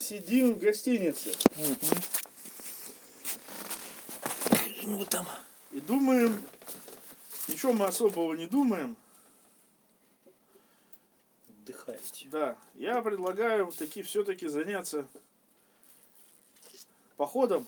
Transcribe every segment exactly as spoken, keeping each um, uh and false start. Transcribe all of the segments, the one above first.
сидим в гостинице. Угу. Ну там. И думаем, ничего мы особого не думаем. Отдыхаете. Да, я предлагаю таки все-таки заняться походом.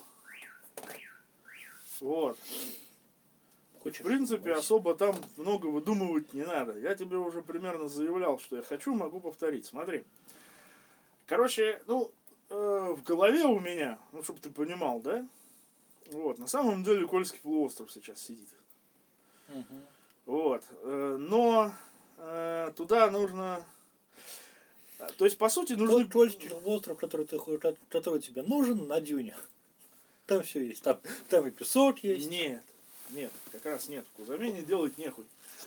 Вот. Хочешь, В принципе, занимайся. особо там много выдумывать не надо. Я тебе уже примерно заявлял, что я хочу, могу повторить. Смотри. Короче, ну, э, в голове у меня, ну, чтобы ты понимал, да? Вот, на самом деле Кольский полуостров сейчас сидит. Угу. Вот. Э, но э, туда нужно... То есть, по сути, нужны... Кольский полуостров, который, ты, который тебе нужен, на дюне. Там все есть. Там, там и песок есть. Нет, нет, как раз нет. В Кузамине делать нехуй.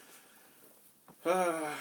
А,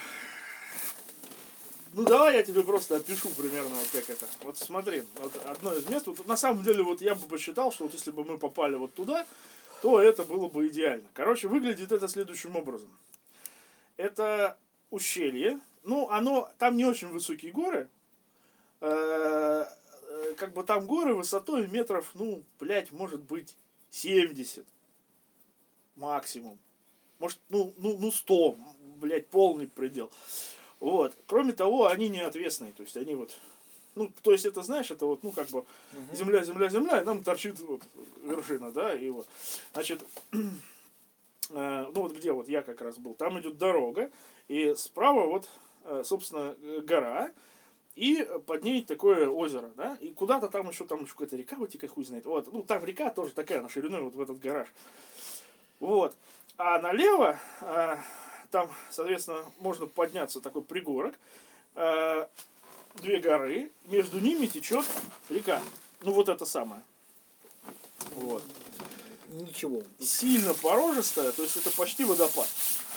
ну давай я тебе просто опишу примерно вот как это. Вот смотри, вот одно из мест. Вот, на самом деле вот я бы посчитал, что вот если бы мы попали вот туда, то это было бы идеально. Короче, выглядит это следующим образом. Это ущелье. Ну, оно, там не очень высокие горы. Э, э, как бы там горы высотой метров, ну, блядь, может быть, семьдесят. Максимум. Может, ну, ну, ну сто, блядь, полный предел. Вот. Кроме того, они не отвесные. То есть они вот. Ну, то есть это, знаешь, это вот, ну, как бы Угу. земля, земля, земля, и там торчит вот вершина, да, и вот. Значит, э, ну вот где вот я как раз был, там идет дорога, и справа вот, э, собственно, гора, и под ней такое озеро, да, и куда-то там еще, там еще какая-то река вытекает, хуй знает. Вот, ну, там река тоже такая, на шириной вот в этот гараж. Вот. А налево, э, там, соответственно, можно подняться такой пригорок, э, две горы, между ними течет река. Ну вот это самое. Вот. Ничего. Сильно порожистая, то есть это почти водопад.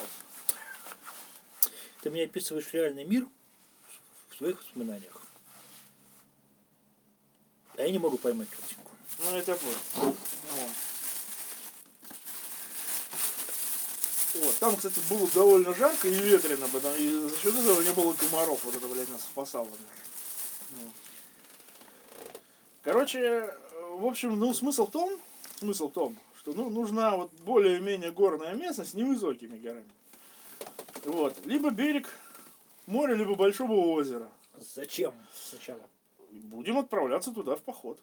Ты мне описываешь реальный мир в своих воспоминаниях. А я не могу поймать картинку. Ну это понял. Вот. Вот. Там, кстати, было довольно жарко и ветрено, потому и за счет этого не было комаров. Вот это, блядь, нас спасало. Вот. Короче, в общем, ну смысл в том, смысл в том, что ну, нужна вот более-менее горная местность с невысокими горами. Вот. Либо берег моря, либо большого озера. Зачем сначала? Будем отправляться туда в поход.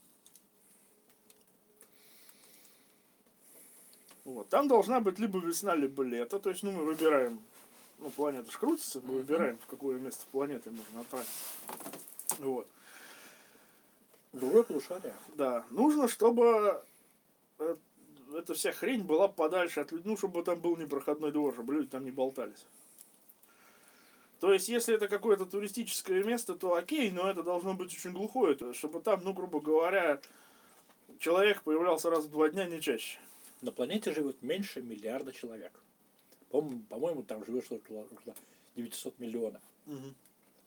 Вот. Там должна быть либо весна, либо лето. То есть, ну, мы выбираем, ну, планета ж крутится, мы выбираем, в какое место планеты можно отправиться. Вот. Другое полушарие. Да. Нужно, чтобы э, эта вся хрень была подальше от людей, ну, чтобы там был непроходной двор, чтобы люди там не болтались. То есть, если это какое-то туристическое место, то окей, но это должно быть очень глухое, то есть, чтобы там, ну, грубо говоря, человек появлялся раз в два дня, не чаще. На планете живет меньше миллиарда человек. По-моему, по-моему там живет около, около девятьсот миллионов. Угу.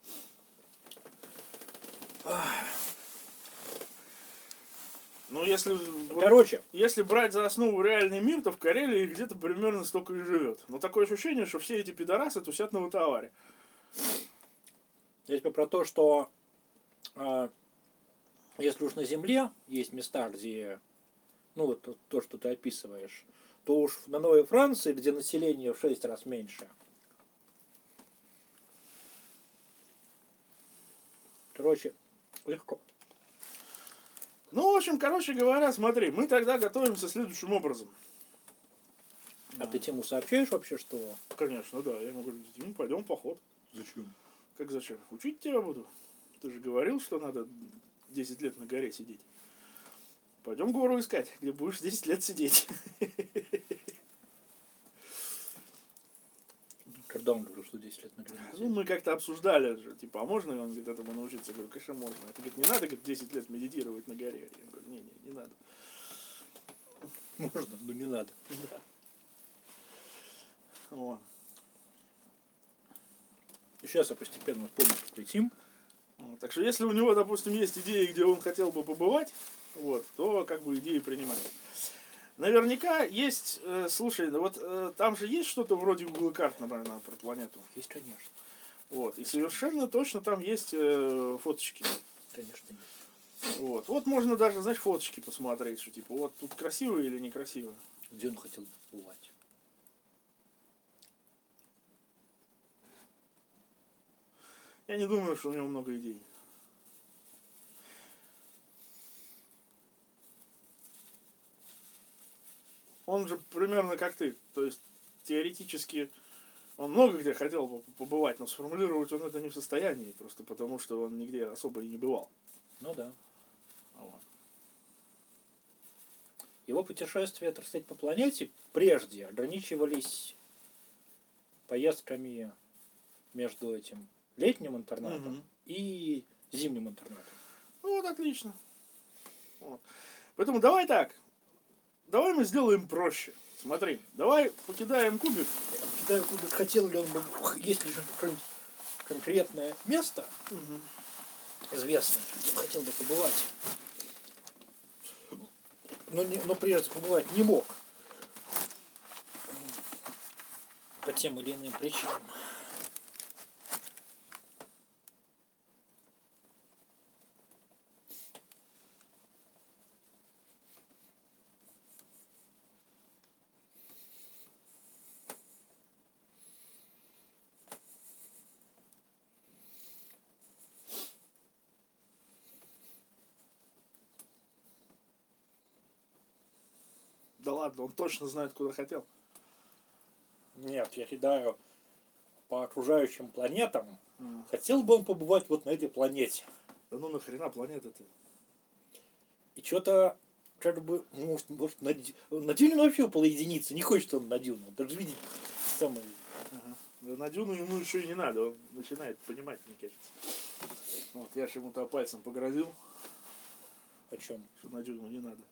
Ну, если, Короче. вот, если брать за основу реальный мир, то в Карелии где-то примерно столько и живет. Но такое ощущение, что все эти пидорасы тусят на Ватаваре. Я тебе про то, что э, если уж на Земле есть места, где, ну вот то, что ты описываешь, то уж на Новой Франции, где население в шесть раз меньше, короче, легко. Ну, в общем, короче говоря, смотри, мы тогда готовимся следующим образом. А да. Ты Тиму сообщаешь вообще, что... Конечно, да. Я ему говорю, Тим, пойдем в поход. Зачем? Как зачем? Учить тебя буду. Ты же говорил, что надо десять лет на горе сидеть. Пойдем гору искать, где будешь десять лет сидеть. Когда он говорил, что десять лет на горе? Ну, мы как-то обсуждали же, типа, а можно ли он говорит, этому научиться? Я говорю, конечно, можно. Это говорит, не надо, говорит, десять лет медитировать на горе. Я говорю, не, не, не надо. Можно, но не надо. Да. Вот. Сейчас я постепенно помню, что летим. Вот. Так что если у него, допустим, есть идеи, где он хотел бы побывать, вот, то как бы идеи принимают. Наверняка есть, э, слушай, вот э, там же есть что-то вроде Google карт, например, про планету. Есть, конечно. Вот. И совершенно точно там есть э, фоточки. Конечно, нет. Вот. Вот можно даже, знаешь, фоточки посмотреть, что типа, вот тут красиво или некрасиво. Где он хотел бы побывать? Я не думаю, что у него много идей. Он же примерно как ты. То есть, теоретически, он много где хотел бы побывать, но сформулировать он это не в состоянии, просто потому что он нигде особо и не бывал. Ну да. Вот. Его путешествия, так сказать, по планете прежде ограничивались поездками между этим летним интернатом Мгм. и зимним интернатом. Ну вот, отлично. Вот. Поэтому давай так. Давай мы сделаем проще. Смотри, давай покидаем кубик. Да, хотел ли он бы, есть ли какое-нибудь конкретное место, Мгм. известное, где он хотел бы побывать, но, не, но прежде побывать не мог по тем или иным причинам. Да ладно, он точно знает, куда хотел. Нет, я кидаю по окружающим планетам. М. Хотел бы он побывать вот на этой планете. Да ну нахрена планета-то? И что-то, как бы, может, может на, Ди- на Дюне он вообще около единицы. Не хочет он на Дюну. Даже видеть самый. Ага. Да на Дюну ему еще и не надо, он начинает понимать, мне кажется. Вот, я же ему-то пальцем погрозил, О чем? что на Дюну не надо.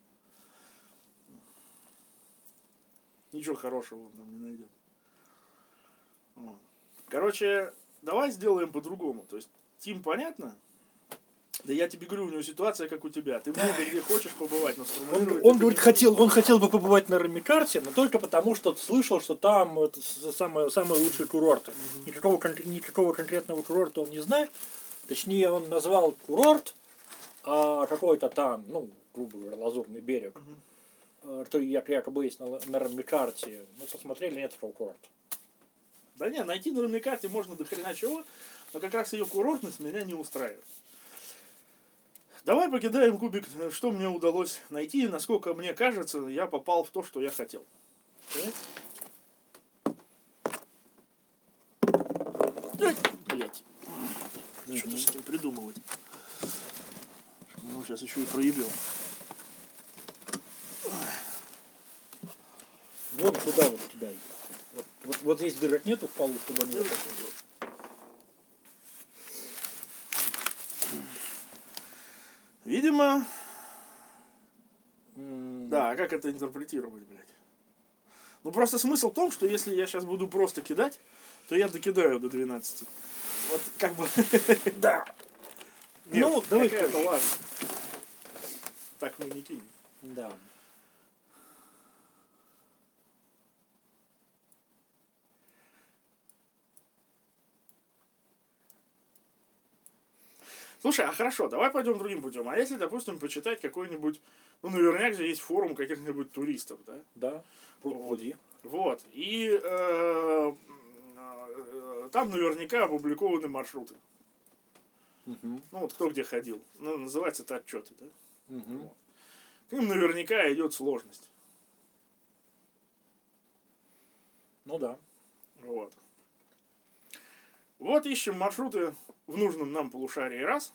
Ничего хорошего он нам не найдет. Вот. Короче, давай сделаем по-другому. То есть, Тим, понятно? Да я тебе говорю, у него ситуация как у тебя. Ты много где хочешь побывать, но Он, сформулировать он это говорит, не хотел, он хотел бы побывать на Рамикарте, но только потому, что слышал, что там это с- самые, самые лучшие курорты. Никакого, кон- никакого конкретного курорта он не знает. Точнее, он назвал курорт а, какой-то там, ну, грубо говоря, Лазурный берег. Мгм. э, Что як- якобы есть на, Ла- на Рамикарте. Мы посмотрели, нет такого курорта. Да не, найти на Рамикарте можно до хрена чего, но как раз ее курортность меня не устраивает. Давай покидаем кубик, что мне удалось найти, насколько мне кажется, я попал в то, что я хотел. Блять. Что-то с этим придумывать. Ну, сейчас еще и проебил. Вон туда вот кидай. Вот, вот, вот здесь дырок нету в полу, чтобы они... вот так. Видимо, М, да, а как это интерпретировать, блядь? Ну, просто смысл в том, что если я сейчас буду просто кидать, то я докидаю до двенадцати. Вот как бы... Да. Нет, Ну, давай какая-то проще. ладно. Так мы не кинем. Да. Слушай, а хорошо, давай пойдем другим путем. А если, допустим, почитать какой-нибудь, ну, наверняка же есть форум каких-нибудь туристов, да? Да. Пруди. Вот. И э, э, там наверняка опубликованы маршруты. Угу. Ну, вот кто где ходил. Ну, называется это отчеты, да? Угу. К ним наверняка идет сложность. Ну да. Вот. Вот ищем маршруты в нужном нам полушарии раз.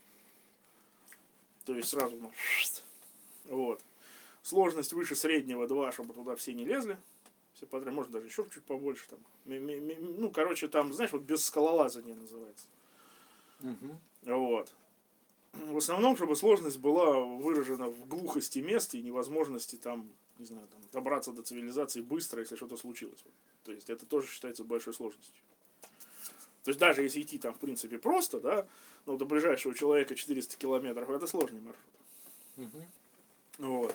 То есть сразу, ну, вот. Сложность выше среднего два, чтобы туда все не лезли. Все подряд, может даже еще чуть побольше там. Ну, короче, там, знаешь, вот без скалолазания называется. Угу. Вот. В основном, чтобы сложность была выражена в глухости мест и невозможности там, не знаю, там, добраться до цивилизации быстро, если что-то случилось. То есть это тоже считается большой сложностью. То есть даже если идти там, в принципе, просто, да, но до ближайшего человека четыреста километров, это сложный маршрут. Угу. Вот.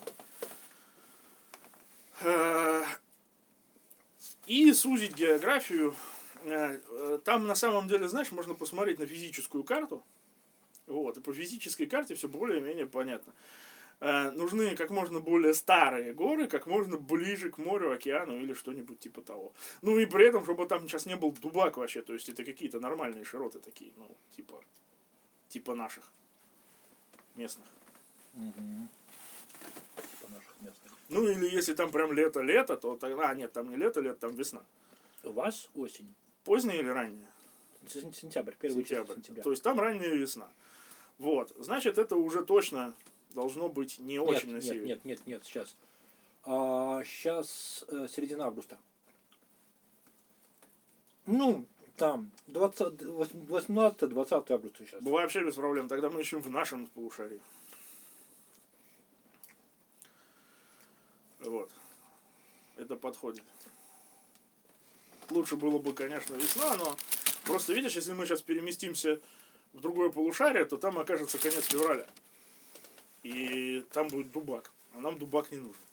И сузить географию. Там на самом деле, знаешь, можно посмотреть на физическую карту Вот. И по физической карте все более-менее понятно. Э, нужны как можно более старые горы, как можно ближе к морю, океану или что-нибудь типа того. Ну и при этом, чтобы там сейчас не был дубак вообще, то есть это какие-то нормальные широты такие, ну, типа, типа наших местных. Угу. Типа наших местных. Ну или если там прям лето-лето, то тогда, а, нет, там не лето-лето, там весна. У вас осень. Поздняя или ранняя? Сентябрь, первый Сентябрь. сентября. То есть там ранняя весна. Вот, значит, это уже точно должно быть не нет, очень на нет, севере. Нет, нет, нет, сейчас. А, сейчас э, середина августа. Ну, там, восемнадцатое-двадцатое августа сейчас. Вообще без проблем. Тогда мы еще в нашем полушарии. Вот. Это подходит. Лучше было бы, конечно, весна, но просто видишь, если мы сейчас переместимся в другое полушарие, то там окажется конец февраля. И там будет дубак. А нам дубак не нужен.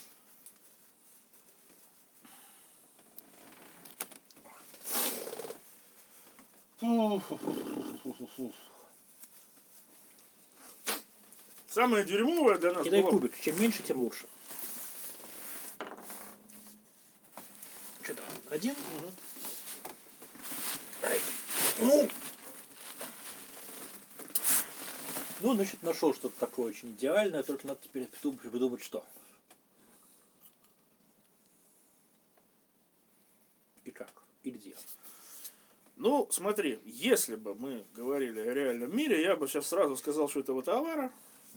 Самое дерьмовое для нас Кидай было... кубик. Чем меньше, тем лучше. Что-то один. Угу. Ну, ну, значит, нашел что-то такое очень идеальное, только надо теперь придумать, придумать что. И как, и где. Ну, смотри, если бы мы говорили о реальном мире, я бы сейчас сразу сказал, что это вот авара.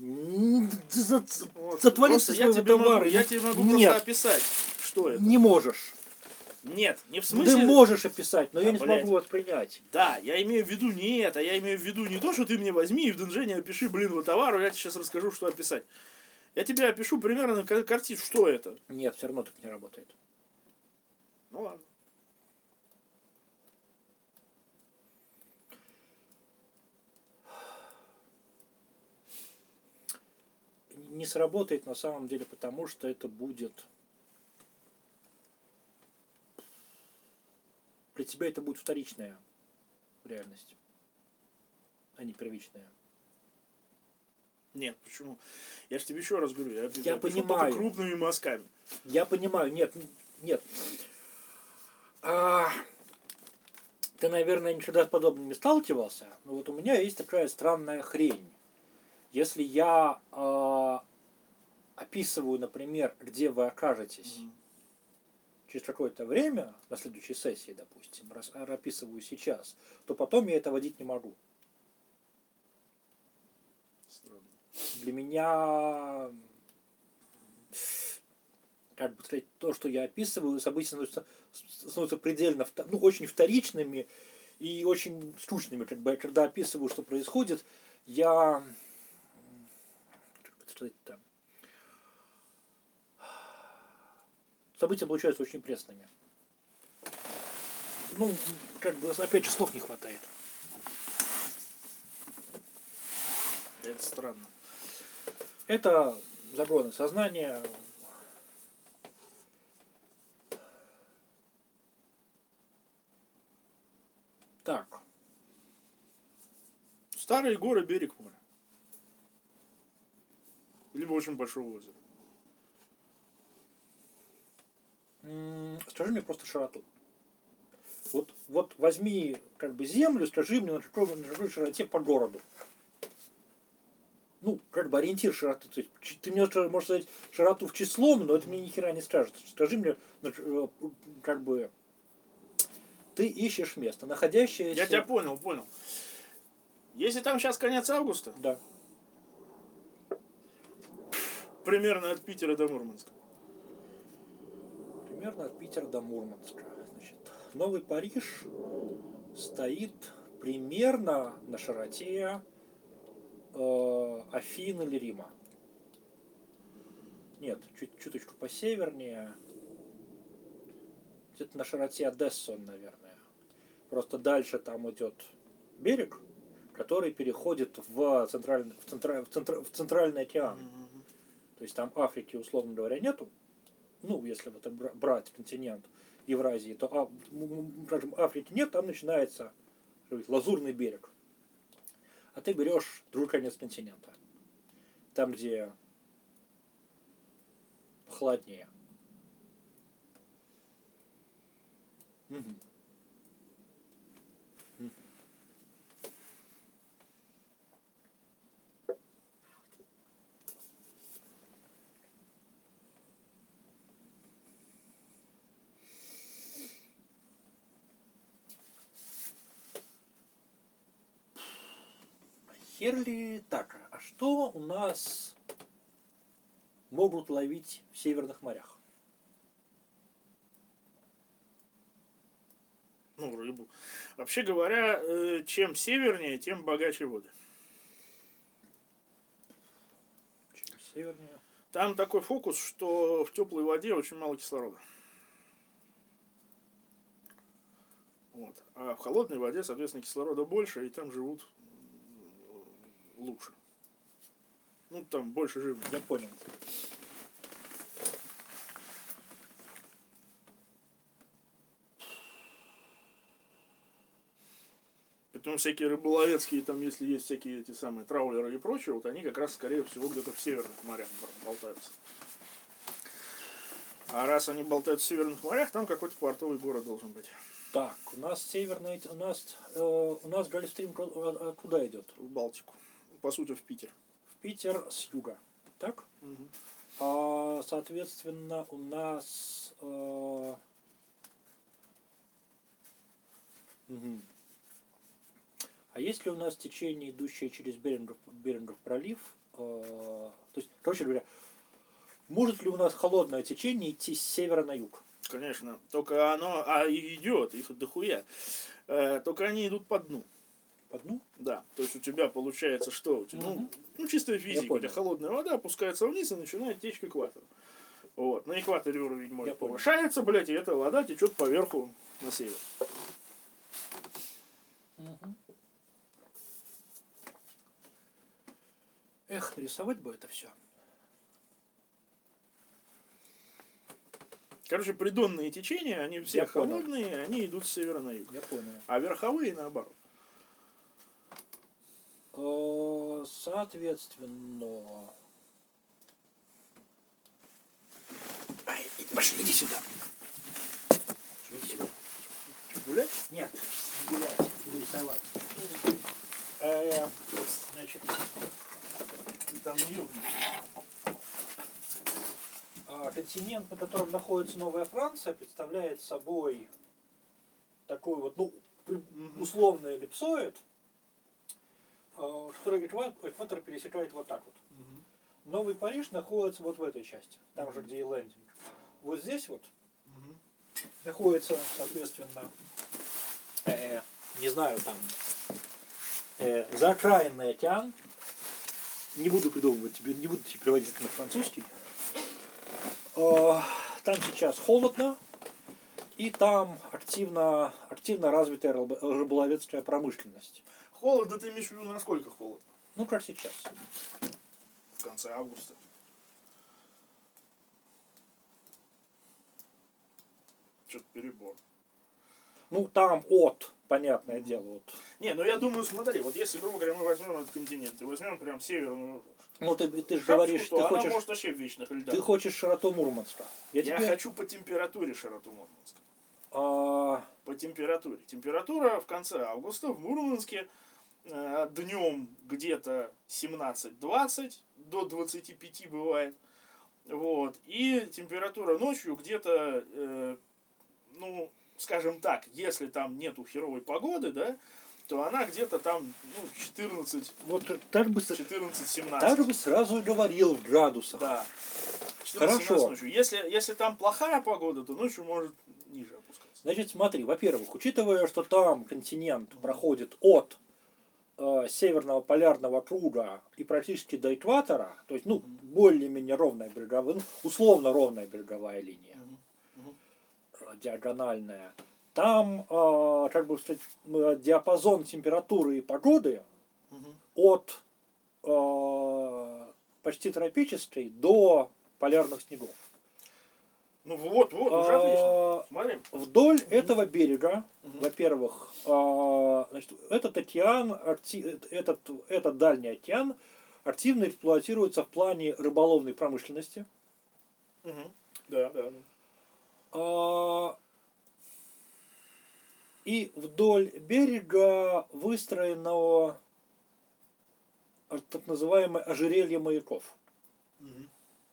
Вот. Затвориться я тебе товара. могу, я тебе могу Нет. просто описать, что это. Не можешь. Нет, не в Ты смысле... можешь описать, но А, я не блядь. смогу воспринять. Да, я имею в виду не это, я имею в виду не то, что ты мне возьми и в Денжене опиши, блин, вот товару, я тебе сейчас расскажу, что описать. Я тебе опишу примерно картину, что это. Нет, все равно так не работает. Ну ладно. Не сработает на самом деле, потому что это будет... Для тебя это будет вторичная реальность, а не первичная. Нет, почему? Я же тебе еще раз говорю, я, Я я пишу понимаю. только крупными мазками. Я понимаю, нет, нет. А, ты, наверное, никогда с подобным не сталкивался, но вот у меня есть такая странная хрень. Если я э, описываю, например, где вы окажетесь mm. через какое-то время, на следующей сессии, допустим, раз, описываю сейчас, то потом я это водить не могу. Странно. Для меня, как бы сказать, то, что я описываю, события становятся, становятся предельно, ну, очень вторичными и очень скучными. Как бы, когда описываю, что происходит, я... Сказать-то, события получаются очень пресными. Ну, как бы, опять же, слов не хватает. Это странно. Это загоны сознания. Так. Старые горы, берег моря. Либо очень большого озера. М-м, скажи мне просто широту. Вот, вот возьми как бы землю, скажи мне, на какой, на какой широте по городу. Ну, как бы ориентир широты. То есть, ты мне можешь сказать широту в числом, но это мне ни хера не скажет. Скажи мне, как бы, ты ищешь место, находящееся... Я тебя понял, понял. Если там сейчас конец августа, да. Примерно от Питера до Мурманска. Примерно от Питера до Мурманска. Значит, Новый Париж стоит примерно на широте э, Афин или Рима. Нет, чуть, чуточку посевернее. Где-то на широте Одессы, наверное. Просто дальше там идет берег, который переходит в центральный, в центра, в центра, в центральный океан. Mm-hmm. То есть там Африки, условно говоря, нету. Ну, если вот брать континент Евразии, то а, скажем, Африки нет, там начинается сказать, Лазурный берег. а ты берешь другой конец континента. Там, где холоднее. Мгм. Мгм. Херли, так, а что у нас могут ловить в северных морях? Ну, рыбу. Вообще говоря, э, чем севернее, тем богаче воды. Чем севернее? Там такой фокус, что в теплой воде очень мало кислорода. Вот. А в холодной воде, соответственно, кислорода больше, и там живут лучше. Ну, там больше живут. Я понял. Поэтому всякие рыболовецкие, там, если есть всякие эти самые траулеры и прочее, вот они как раз, скорее всего, где-то в северных морях болтаются. А раз они болтают в северных морях, там какой-то портовый город должен быть. Так, у нас северный, у нас, э, у нас Гольфстрим куда идет? В Балтику. По сути, в Питер. В Питер с юга. Так? Угу. А, соответственно, у нас... Э, угу. А есть ли у нас течение, идущее через Берингов, Берингов пролив? Э, то есть, короче говоря, может ли у нас холодное течение идти с севера на юг? Конечно. Только оно а и идет, их дохуя. Э, только они идут по дну. По дну? Да. То есть у тебя получается что? У тебя, Угу. ну, ну, чистая физика. У тебя холодная вода опускается вниз и начинает течь к экватору. Вот. На экваторе уровень моря повышается, блядь, и эта вода течет поверху на север. Угу. Эх, рисовать бы это все. Короче, придонные течения, они все Я холодные, понял. Они идут с севера на юг. Я понял. А верховые наоборот. Соответственно... Ай, пошли, иди сюда. Иди сюда. Гулять? Нет, не гулять, не рисовать. Э, значит, Там не континент, на котором находится Новая Франция, представляет собой такой вот, ну, условный эллипсоид, который экватор пересекает вот так вот. Новый Париж находится вот в этой части, там же, где и лендинг. Вот здесь вот находится, соответственно, э, не знаю, там, э, заокраинный океан. Не буду придумывать тебе, не буду тебе переводить на французский. Э, там сейчас холодно, и там активно, активно развитая рыболовецкая промышленность. Холодно, ты имеешь в виду, насколько холодно? Ну, как сейчас. В конце августа. Что-то перебор. Ну, там от, понятное дело, вот. Не, ну я думаю, смотри, вот если, грубо говоря, мы возьмем этот континент и возьмем прям северную... Ну, ты, ты же шапку, говоришь, то ты она хочешь, может вообще в вечных льдах. ты хочешь широту Мурманска. Я, тебе... хочу по температуре широту Мурманска. А... По температуре. Температура в конце августа в Мурманске э, днем где-то семнадцать-двадцать, до двадцати пяти бывает. Вот. И температура ночью где-то, э, ну, скажем так, если там нету херовой погоды, да, то она где-то там, ну, четырнадцать, Вот так бы, четырнадцать-семнадцать. так бы сразу и говорил в градусах. Да. Хорошо. Ночью. Если, если там плохая погода, то ночью может ниже опускаться. Значит, смотри, во-первых, учитывая, что там континент проходит от э, северного полярного круга и практически до экватора, то есть, ну, более-менее ровная береговая, ну, условно ровная береговая линия, э, диагональная, там, э, как бы сказать, диапазон температуры и погоды от э, почти тропической до полярных снегов. Ну вот, вот, уже отлично. А, Смотри. Вдоль этого берега, Мгм. во-первых, а, значит, этот океан, акти- этот, этот дальний океан активно эксплуатируется в плане рыболовной промышленности. Мгм. Да, да. да. А, И вдоль берега выстроено а, так называемое ожерелье маяков. Мгм.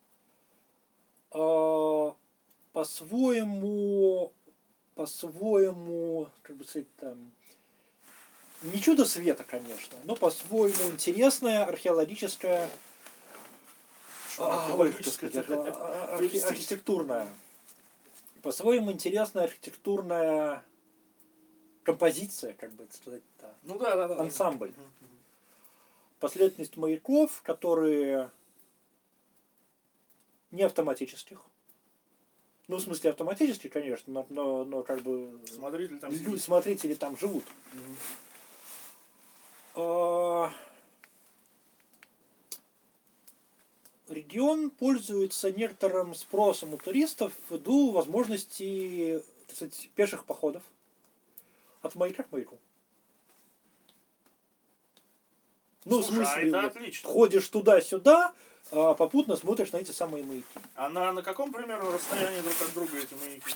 А, По-своему, по-своему, как бы сказать, там, не чудо света, конечно, но по-своему интересная археологическая, Что, а, ой, как археологическое, сказать, это- а, архи- туристическое. архитектурная, по-своему интересная архитектурная композиция, как бы это сказать-то, Ну да, да, да. да. ансамбль. Мгм, мгм. Последовательность маяков, которые не автоматических. Ну, в смысле, автоматических, конечно, но, но, но как бы Смотритель там лю- сидит. смотрители там живут. Мгм. А, Регион пользуется некоторым спросом у туристов ввиду возможности, так сказать, пеших походов от маяка к маяку. Ну, в Слушай, а смысле, это вот, отлично. ходишь туда-сюда, а попутно смотришь на эти самые маяки. А на, на каком, примерно, расстоянии друг от друга эти маяки?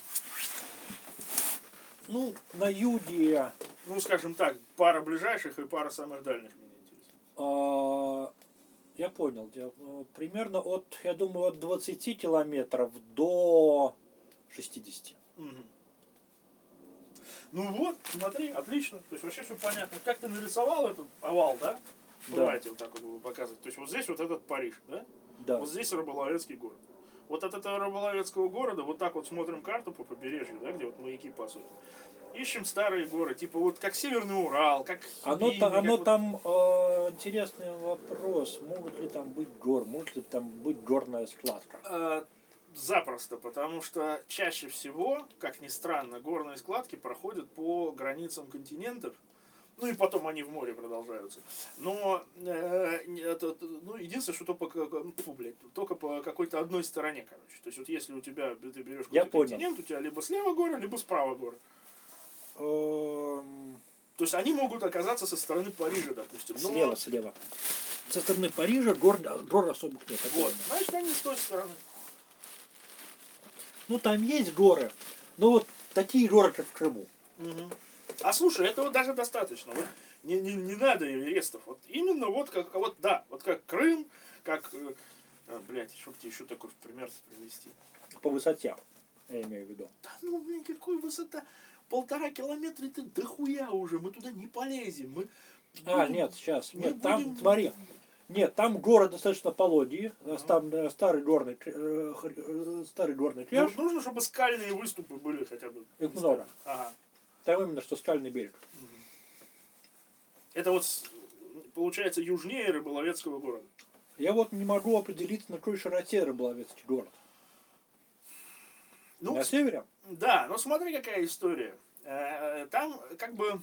Ну, на юге Ну, скажем так, пара ближайших и пара самых дальних меня интересует. а, я понял, я, э, примерно от, я думаю, от двадцати километров до шестидесяти. Мгм. Ну вот, смотри, отлично. То есть вообще все понятно. Как ты нарисовал этот овал, да? Да. Давайте вот так вот его показывать. То есть вот здесь вот этот Париж, да? Да. Вот здесь Рыболовецкий город. Вот от этого Рыболовецкого города вот так вот смотрим карту по побережью, да, где вот маяки по сути. Ищем старые горы, типа вот как Северный Урал, как Оно, Хибины, та- как оно вот- там э, интересный вопрос, могут ли там быть гор, может ли там быть горная складка. Э, запросто, потому что чаще всего, как ни странно, горные складки проходят по границам континентов, ну и потом они в море продолжаются. Но э, не- это, ну, единственное, что только, фу, блядь, только по какой-то одной стороне, короче. То есть вот если у тебя, ты берешь Я какой-то понял. континент, у тебя либо слева горы, либо справа горы. Эм, То есть они могут оказаться со стороны Парижа, допустим. Но- Слева, слева. Со стороны Парижа гор, гор особых нет. это Вот, верно. значит, они с той стороны. Ну там есть горы, но вот такие горы, как в Крыму. Мгм. А слушай, этого даже достаточно. Вот не, не, не надо эверестов. Вот именно вот как вот да, вот как Крым, как э, а, блядь, что тебе еще такой пример привести? По высоте, я имею в виду. Да ну блин, какой высота? Полтора километра это дохуя уже, мы туда не полезем. Мы А, будем- нет, сейчас. мы Нет, там, будем- смотри. Нет, там горы достаточно пологие. Ага. Там э, старый горный, кр- э, хр- э, старый горный Ну, кряж. нужно, чтобы скальные выступы были хотя бы. Их много. Ага. Там именно что скальный берег. Это вот с- получается южнее Рыболовецкого города. Я вот не могу определиться, на какой широте Рыболовецкий город. Ну, На севере? да, но смотри, какая история. Э, Там как бы,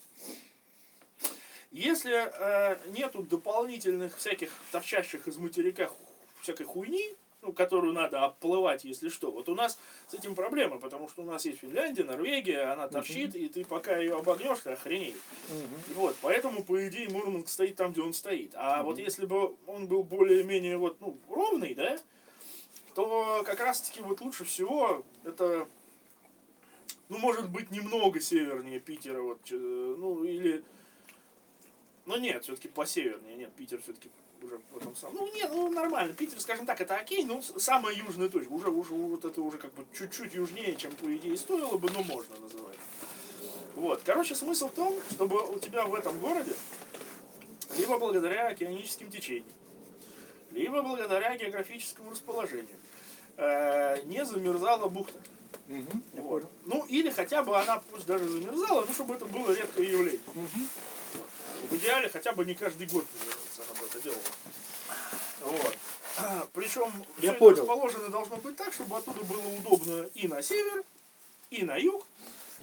если э, нету дополнительных всяких торчащих из материка ху- всякой хуйни, ну, которую надо обплывать, если что, вот у нас с этим проблема, потому что у нас есть Финляндия, Норвегия, она торчит, и ты пока ее обогнешь, ты охренеешь. Мгм. Вот, поэтому, по идее, Мурманск стоит там, где он стоит. А Мгм. вот если бы он был более-менее вот, ну, ровный, да, то как раз-таки вот лучше всего это, ну, может быть, немного севернее Питера, вот, э, ну, или, ну, нет, все-таки посевернее, нет, Питер все-таки уже в этом самом, ну, нет, ну, нормально, Питер, скажем так, это окей, ну, с- самая южная точка, уже, уже, вот это уже как бы чуть-чуть южнее, чем, по идее, стоило бы, но можно называть. Вот, короче, смысл в том, чтобы у тебя в этом городе, либо благодаря океаническим течениям, либо благодаря географическому расположению, э, не замерзала бухта. Мгм. Я Вот. понял. Ну, или хотя бы она пусть даже замерзала, ну, чтобы это было редкое явление. Мгм. В идеале хотя бы не каждый год она бы это делала. Вот. Причем Я все понял. расположено должно быть так, чтобы оттуда было удобно и на север, и на юг,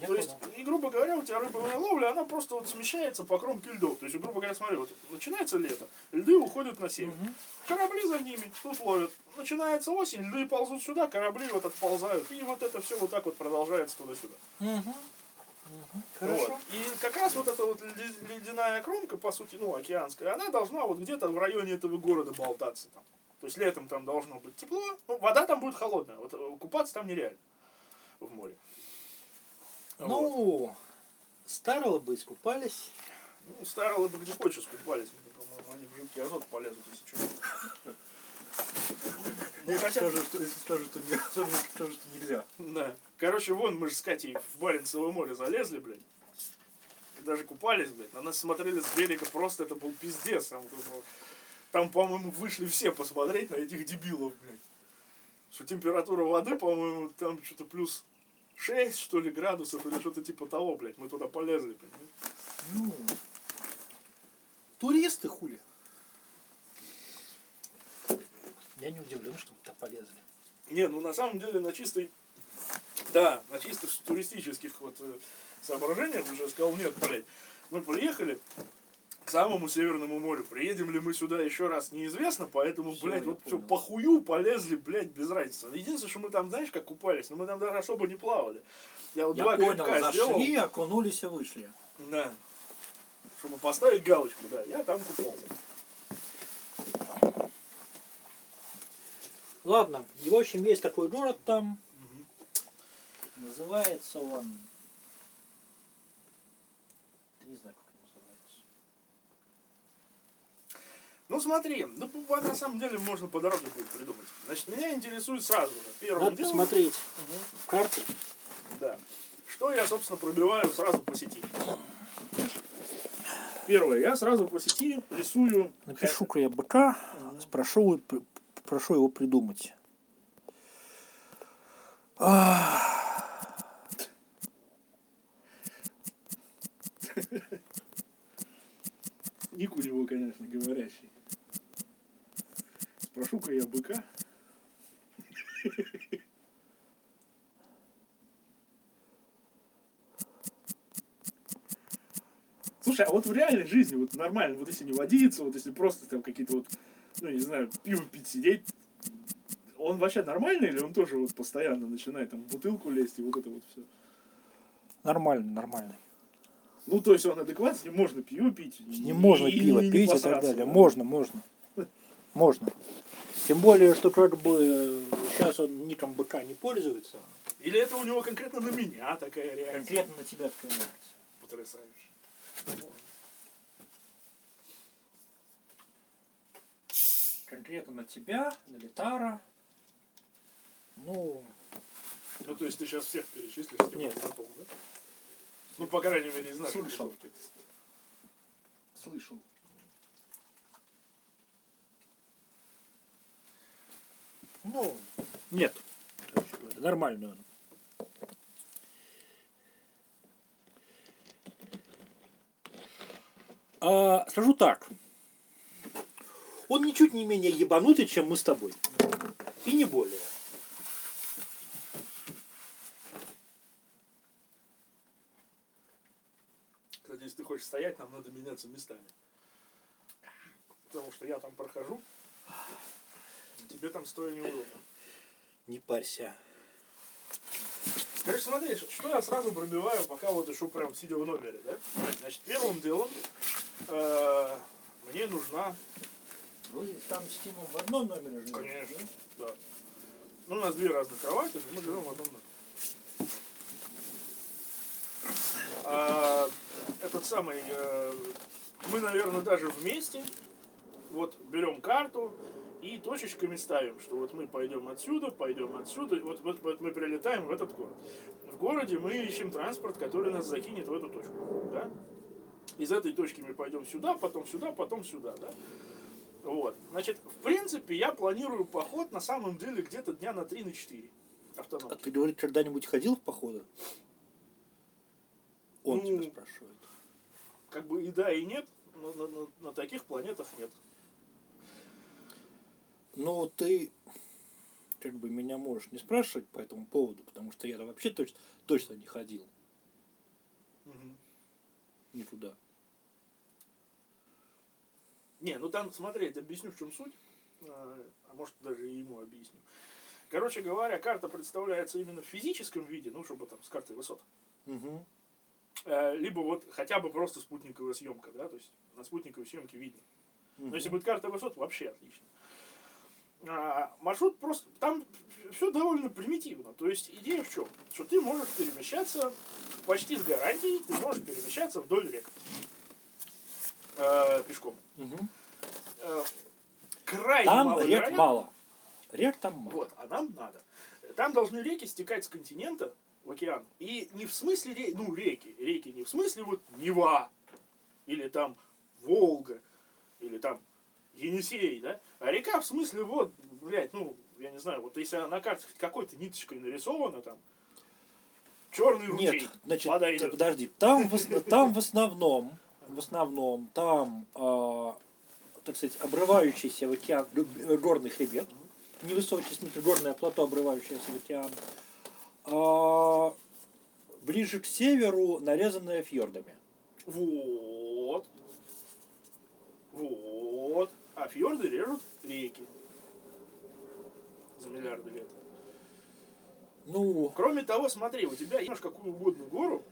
Я То есть, понял. и, грубо говоря, у тебя рыбная ловля, она просто вот смещается по кромке льдов. То есть, грубо говоря, смотри, вот начинается лето, льды уходят на север. Мгм. Корабли за ними, тут ловят. Начинается осень, льды ползут сюда, корабли вот отползают. И вот это все вот так вот продолжается туда-сюда. Мгм. Мгм. Хорошо. Вот. И как раз вот эта вот леди- ледяная кромка, по сути, ну, океанская, она должна вот где-то в районе этого города болтаться там. То есть летом там должно быть тепло, ну, вода там будет холодная, вот э, купаться там нереально в море. Вот. Ну, старого бы искупались. Ну, старые бы где хочешь скупались, по-моему, они в жидкий азот полезут, если что. Ну, хотя, Скажут, что, если скажут, что, не- скажут, скажут, что нельзя. да. Короче, вон мы же с Катей в Баренцево море залезли, блядь. И даже купались, блядь. На нас смотрели с берега, просто это был пиздец. Там, там, по-моему, вышли все посмотреть на этих дебилов, блядь. Что температура воды, по-моему, там что-то плюс шесть, что ли, градусов или что-то типа того, блядь. Мы туда полезли, блядь. Ну, туристы хули. Я не удивлен, что туда полезли. Не, ну на самом деле на чистой, да, на чисто туристических вот э, соображениях уже сказал, нет, блядь, мы приехали к самому Северному морю, приедем ли мы сюда еще раз, неизвестно, поэтому, Всё, блядь, я вот все понял. по хую полезли, блядь, без разницы. Единственное, что мы там, знаешь, как купались, но мы там даже особо не плавали. Я вот Я два понял, грибка сделал, зашли, окунулись и вышли. да, чтобы поставить галочку, да, я там купался. Ладно, в общем, есть такой город там. Называется он... Не знаю, как он называется. Ну смотри, ну по- на самом деле можно по дороге будет придумать. Значит, меня интересует сразу же, первым Надо делом, посмотреть Мгм. карту. да, что я, собственно, пробиваю сразу по сети. Первое, я сразу по сети рисую... Напишу-ка я быка, Мгм. спрошу, п- прошу его придумать. Ах, Ник у него, конечно, говорящий. Спрошу-ка я быка. Слушай, а вот в реальной жизни, вот нормально, вот если не водиться, вот если просто там какие-то вот, ну, не знаю, пиво пить, сидеть, он вообще нормальный или он тоже вот постоянно начинает там в бутылку лезть и вот это вот все? нормально, нормально. Ну, то есть он адекватный, с ним можно пиво пить. С ним можно и- пиво и не пить и так посраться, далее. да? Можно, можно. Можно. Тем более, что как бы сейчас он ником быка не пользуется. Или это у него конкретно на меня такая реакция? Конкретно на тебя такая реакция. Потрясающе. Конкретно на тебя, на Литара. Ну, Ну, то есть ты сейчас всех перечислишь, с кем Нет. ты знаком, да? Ну, по крайней мере, из наших Слышал. тусовки. слышал. Ну, нет. Короче говоря, нормально он. А, скажу так. Он ничуть не менее ебанутый, чем мы с тобой. И не более. Кстати, если ты хочешь стоять, нам надо меняться местами. Потому что я там прохожу, тебе там стоя неудобно. Не парься. Короче, смотри, что я сразу пробиваю, пока вот еще прям сидя в номере, да? Значит, первым делом э, мне нужна... Вы там с Тимом в одном номере живете? Конечно, да. Ну, у нас две разных кровати, мы живем в одном номере. А, этот самый... э, мы, наверное, даже вместе вот берем карту и точечками ставим, что вот мы пойдем отсюда, пойдем отсюда, вот, вот, вот мы прилетаем в этот город. В городе мы ищем транспорт, который нас закинет в эту точку, да? Из этой точки мы пойдем сюда, потом сюда, потом сюда, да? Вот. Значит, в принципе, я планирую поход на самом деле где-то дня на три на четыре. А Автономно. ты, говоришь, когда-нибудь ходил в походы? Он Ну, тебя спрашивает. Как бы и да, и нет, но на, на- на таких планетах нет. Ну, ты как бы меня можешь не спрашивать по этому поводу, потому что я вообще точно, точно не ходил. Мгм. Не туда. Не, ну там, смотри, я тебе объясню, в чем суть. А а может, даже и ему объясню. Короче говоря, карта представляется именно в физическом виде, ну, чтобы там с картой высот. Угу. Э, Либо вот хотя бы просто спутниковая съемка, да, то есть на спутниковой съемке видно. Но если будет карта высот, вообще отлично. А, маршрут просто, там все довольно примитивно. То есть идея в чем? Что ты можешь перемещаться почти с гарантией, ты можешь перемещаться вдоль рек. Э, пешком. Угу. Э, крайне Там мало рек вероятно. мало. Рек там мало. Вот, а нам надо. Там должны реки стекать с континента в океан. И не в смысле, ре- ну, реки. Реки не в смысле вот Нева, или там Волга, или там Енисей, да? А река в смысле вот, блядь, ну, я не знаю, вот если она на карте какой-то ниточкой нарисована там, черный ручей, Нет, значит, вода т- идет. подожди, там в, ос- там в основном, в основном, там, а, так сказать, обрывающийся в океан лю- э, горный хребет, невысокий, в смысле, горное плато, обрывающееся в океан, а, ближе к северу, нарезанное фьордами. Вот. Вот. А фьорды режут реки за миллиарды лет. Ну, Кроме того, смотри, у тебя есть какую угодно гору.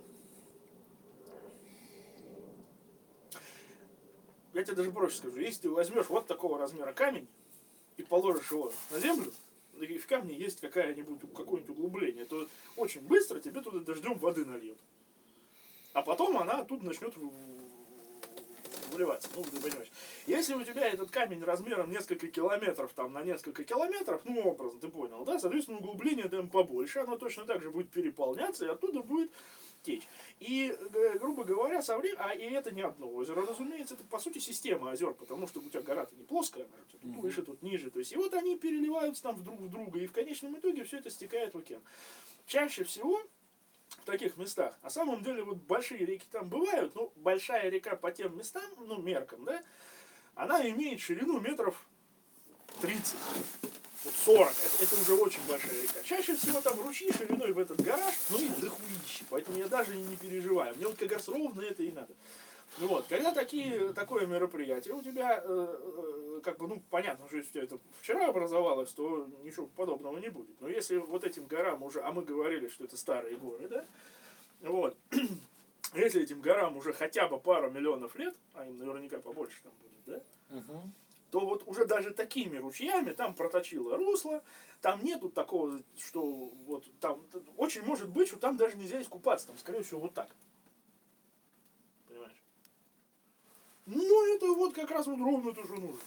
Я тебе даже проще скажу. Если ты возьмешь вот такого размера камень и положишь его на землю, и в камне есть какая-нибудь, какое-нибудь углубление, то очень быстро тебе туда дождем воды нальет. А потом она оттуда начнет выливаться. Ну, ты понимаешь. Если у тебя этот камень размером несколько километров, там, на несколько километров, ну, образно, ты понял, да, соответственно, углубление там побольше, оно точно так же будет переполняться, и оттуда будет течь. И, грубо говоря, со временем, а и это не одно озеро, разумеется, это, по сути, система озер, потому что у тебя гора-то не плоская, тут mm-hmm. выше, тут ниже, то есть, и вот они переливаются там друг в друга, и в конечном итоге все это стекает в океан. Чаще всего в таких местах. На самом деле, вот большие реки там бывают, но большая река по тем местам, ну, меркам, да, она имеет ширину метров тридцать, вот сорок, это, это уже очень большая река. Чаще всего там ручьи шириной в этот гараж, ну и дохуище, поэтому я даже не переживаю. Мне вот как раз ровно это и надо. Ну вот, когда такие, такое мероприятие у тебя, э, э, как бы, ну, понятно, что если у тебя это вчера образовалось, то ничего подобного не будет. Но если вот этим горам уже, а мы говорили, что это старые горы, да, вот, если этим горам уже хотя бы пару миллионов лет, а им наверняка побольше там будет, да, угу. то вот уже даже такими ручьями там проточило русло, там нету такого, что вот там, очень может быть, что там даже нельзя искупаться, там, скорее всего, вот так. Понимаешь? Ну, это вот как раз вот ровно то, что нужно.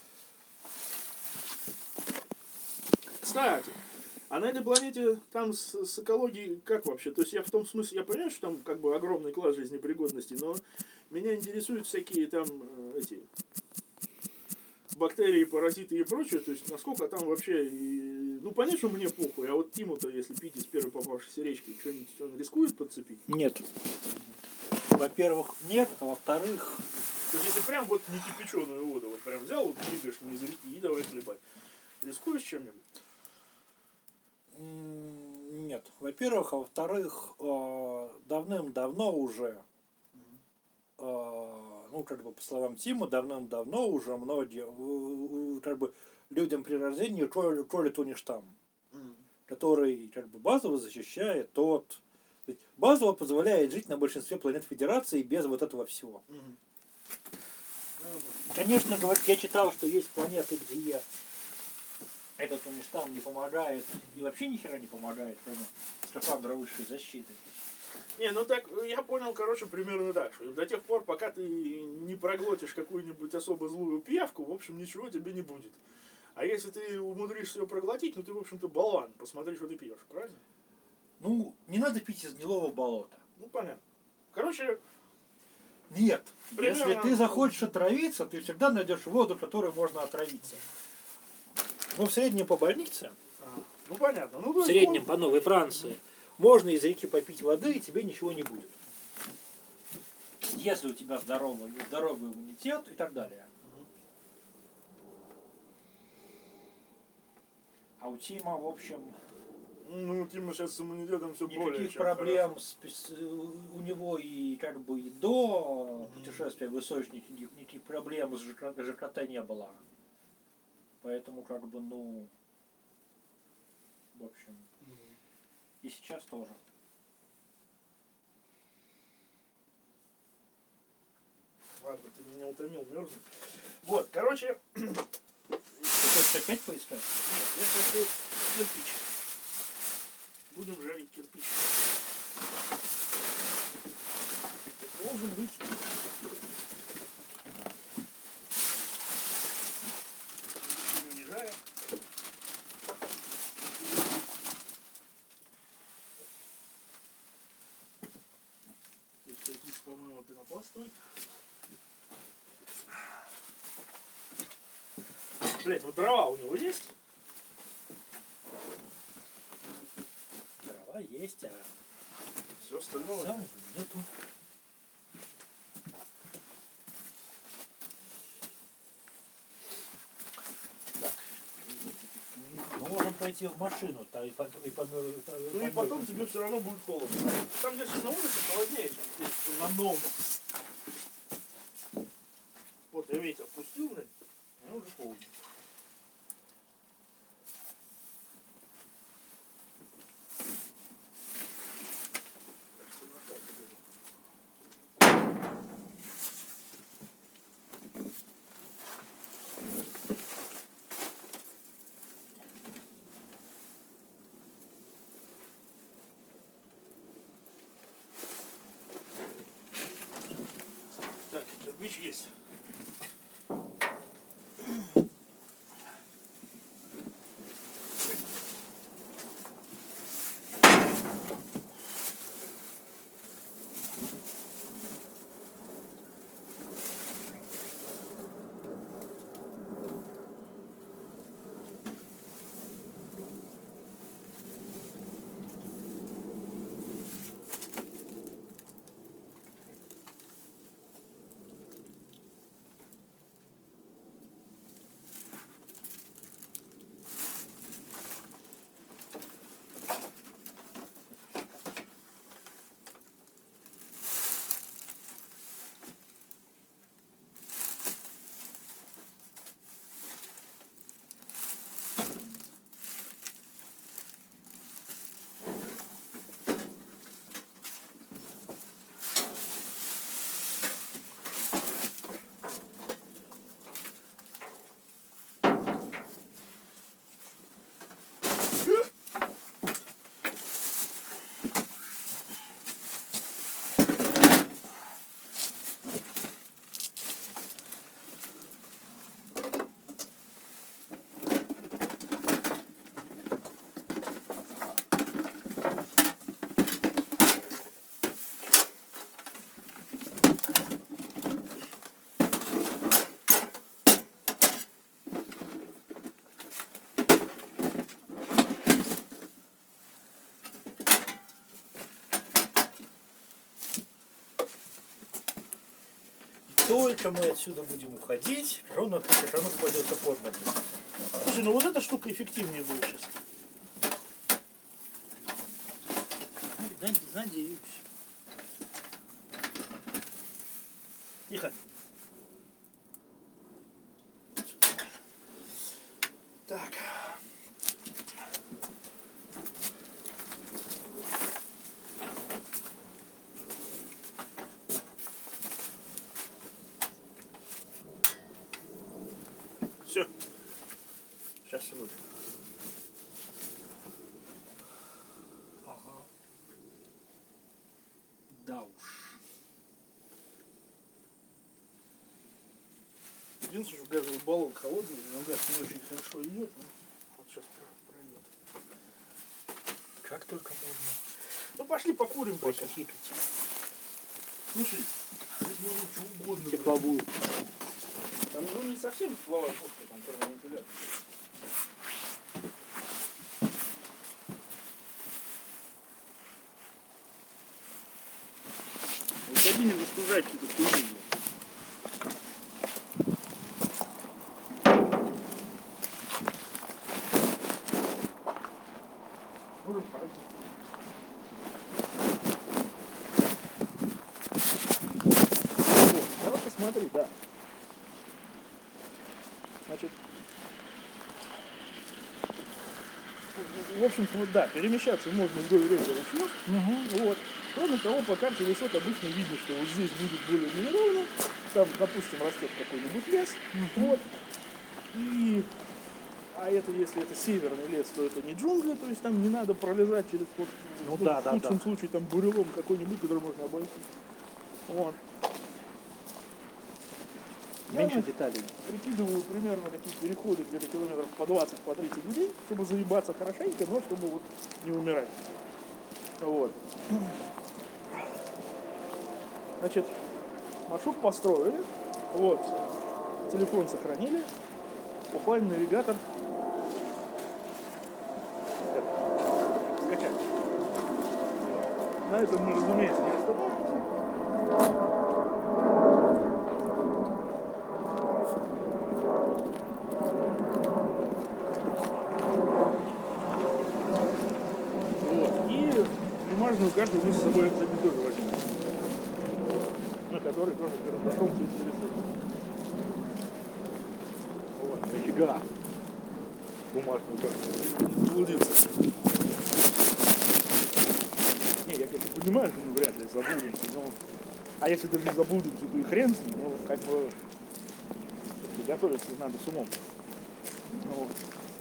Кстати, а на этой планете там с, с экологией как вообще? То есть я в том смысле, я понимаю, что там как бы огромный класс жизнепригодности, но меня интересуют всякие там э, эти бактерии, паразиты и прочее, то есть насколько там вообще, и, ну понятно, что мне похуй, а вот Тиму-то, если пить из первой попавшейся речки, что-нибудь он рискует подцепить? Нет. Во-первых, нет, а во-вторых... То есть если прям вот не кипяченую воду, вот прям взял, вот двигаешь не из реки и давай хлебать, рискуешь чем-нибудь? Нет. Во-первых, а во-вторых, давным-давно уже, ну, как бы, по словам Тима, давным-давно уже многие, как бы, людям при рождении колят у них штамм, mm. который, как бы, базово защищает от... Базово позволяет жить на большинстве планет Федерации без вот этого всего. Mm. Конечно, я читал, что есть планеты, где этот штамм не помогает и вообще ни хера не помогает, кроме скафандра высшей защиты. Не, ну так, я понял, короче, примерно так, что до тех пор, пока ты не проглотишь какую-нибудь особо злую пиявку, в общем, ничего тебе не будет. А если ты умудришься ее проглотить, ну ты, в общем-то, болван, посмотри, что ты пьешь, правильно? Ну, не надо пить из гнилого болота. Ну, понятно. Короче... Нет, примерно... если ты захочешь отравиться, ты всегда найдешь воду, которой можно отравиться. Ну, в среднем по больнице, а, ну, понятно. Ну, в среднем по Новой Франции, можно из реки попить воды, и тебе ничего не будет. Если у тебя здоровый, здоровый иммунитет и так далее. А у Тима, в общем... Ну, Тима сейчас с иммунитетом все более Никаких чем проблем с, с- у него и как бы и до путешествия в источник никаких, никаких проблем с ЖК, ЖКТ не было. Поэтому как бы, ну, в общем, хорошо. и сейчас тоже. Ладно, ты меня утомил, мерзнуть. Вот, короче, Ты хочешь опять поискать? нет, я хотел кирпич. Будем жарить кирпич. Должен быть. Ничего не жарим. Здесь кирпич, по-моему, пенопластовый. Блять, вот дрова у него есть? Дрова есть, а Все остальное. сам нету. Мы можем пойти в машину, то и, по- и помер- Ну и потом тебе все равно будет холодно. Там где на улице холоднее, чем здесь, на дом. Вот я ветер пустил, блин, мне уже холодно. Так, кирпич есть. Только мы отсюда будем уходить, ровно равно пойдется под ноги. Слушай, ну вот эта штука эффективнее будет сейчас. Надеюсь. Тихо. Так. Все. Сейчас все будет. Ага. Да уж. Единственное, что газовый баллон холодный, но газ не очень хорошо идет. Но вот сейчас пройдет. Как только можно. Ну пошли покурим пока. Похихикать. Слушай, здесь можно что угодно. Тепло будет. Там ну, не совсем тепловая пушка, там термовентилятор. В кабине застужать какие-то хуйни. Может, смотри, да. Значит, в общем-то, вот да, перемещаться можно вдоль реки ручьев. Угу. Вот. Кроме того, по карте высот обычно видно, что вот здесь будет более неровно. Там, допустим, растет какой-нибудь лес. Угу. Вот. И а это, если это северный лес, то это не джунгли, то есть там не надо пролезать через вот, Ну, ну, да, в да, лучшем да. случае там бурелом какой-нибудь, который можно обойти. Вот. Меньше Я деталей. прикидываю примерно такие переходы где-то километров по двадцать, по тридцать в день, чтобы заебаться хорошенько, но чтобы вот не умирать. Вот. Значит, маршрут построили, вот, телефон сохранили, буквально навигатор скачать. На этом мы, разумеется, не остановимся. Вот. И бумажную карту мы с собой, кстати, тоже возьмем, на которой тоже карандашом все это нарисуем. Вот. Нафига? Бумажную карту. Заблудиться. Не, я, конечно, понимаю, что мы вряд ли заблудимся, но... А если даже не заблудимся, то и хрен с ним, ну, как бы... Готовиться надо с умом. Ну, вот.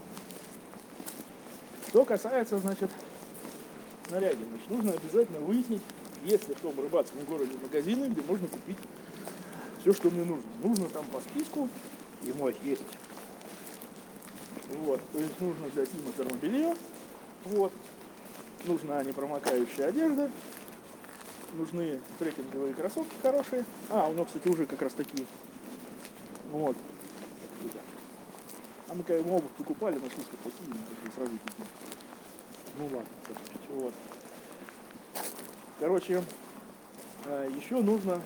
Что касается, значит, снаряги, значит, нужно обязательно выяснить, есть ли в том рыбацком городе магазины, где можно купить все, что мне нужно. Нужно там по списку. И мой есть. Вот, то есть нужно для Тима термобелье, вот, нужна непромокающая одежда, нужны трекинговые кроссовки хорошие. А, у него, кстати, уже как раз такие. Вот. А мы когда ему обувь покупали, нашли что такие, мы такие сразу купили. Ну ладно, короче, вот. Короче, еще нужно...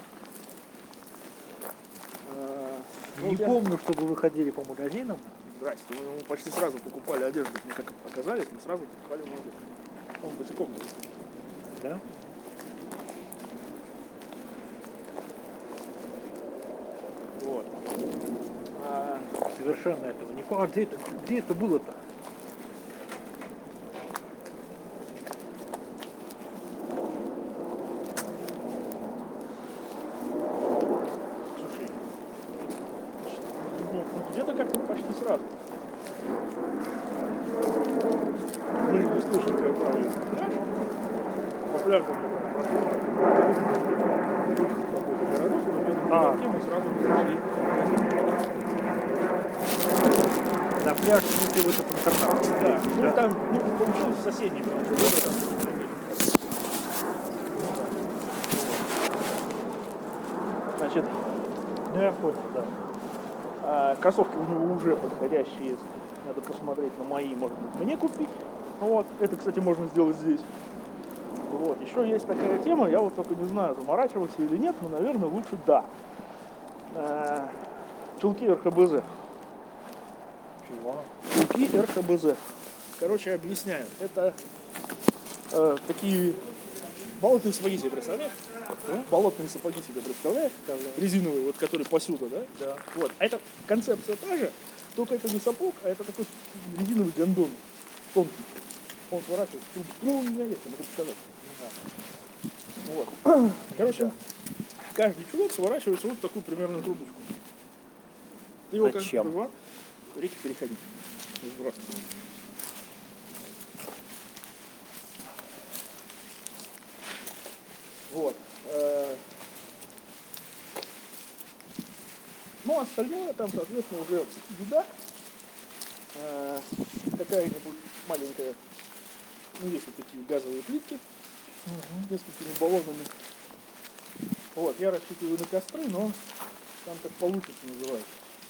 э, ну, Не я- помню, чтобы вы ходили по магазинам. Здрасте, мы ему почти сразу покупали одежду, мне как оказались, мы сразу покупали ему одежду. Он босиком был. Да? Вот. А, Совершенно этого не помню. А где это, где это было-то? слушай, ну, где-то как-то почти сразу. Мы из источника отправились на пляж. По пляжу какой-то городок, и на А. городке мы сразу пришли. На пляж, если в этом интернате. Да, ну там ну, получилось соседний, потому что вода там. Значит, Ну, я понял, да. а, кроссовки у него уже подходящие. Надо посмотреть на мои, может быть, мне купить. Вот, это, кстати, можно сделать здесь. Вот, еще есть такая тема, я вот только не знаю, заморачиваться или нет, но, наверное, лучше да. А, чулки эр ха бэ зэ. Чего? Чулки эр ха бэ зэ. Короче, объясняю. Это э, такие болотные сапоги себе представляешь? Болотные сапоги себе представляешь? Резиновые, вот которые посюда, да? Да. Вот. А это концепция та же, только это не сапог, а это такой резиновый гондон. Тонкий. Он сворачивается. Ну, у меня есть, я могу показать. Вот. Короче, каждый чулок сворачивается вот в такую примерно трубочку. Ты его как Зачем? раз реки переходи. Здравствуй. Вот. Э, Ну, остальное там, соответственно, уже еда. Э, Какая-нибудь маленькая, ну, есть вот такие газовые плитки с несколькими баллонами. Вот, я рассчитываю на костры, но там так получится называется.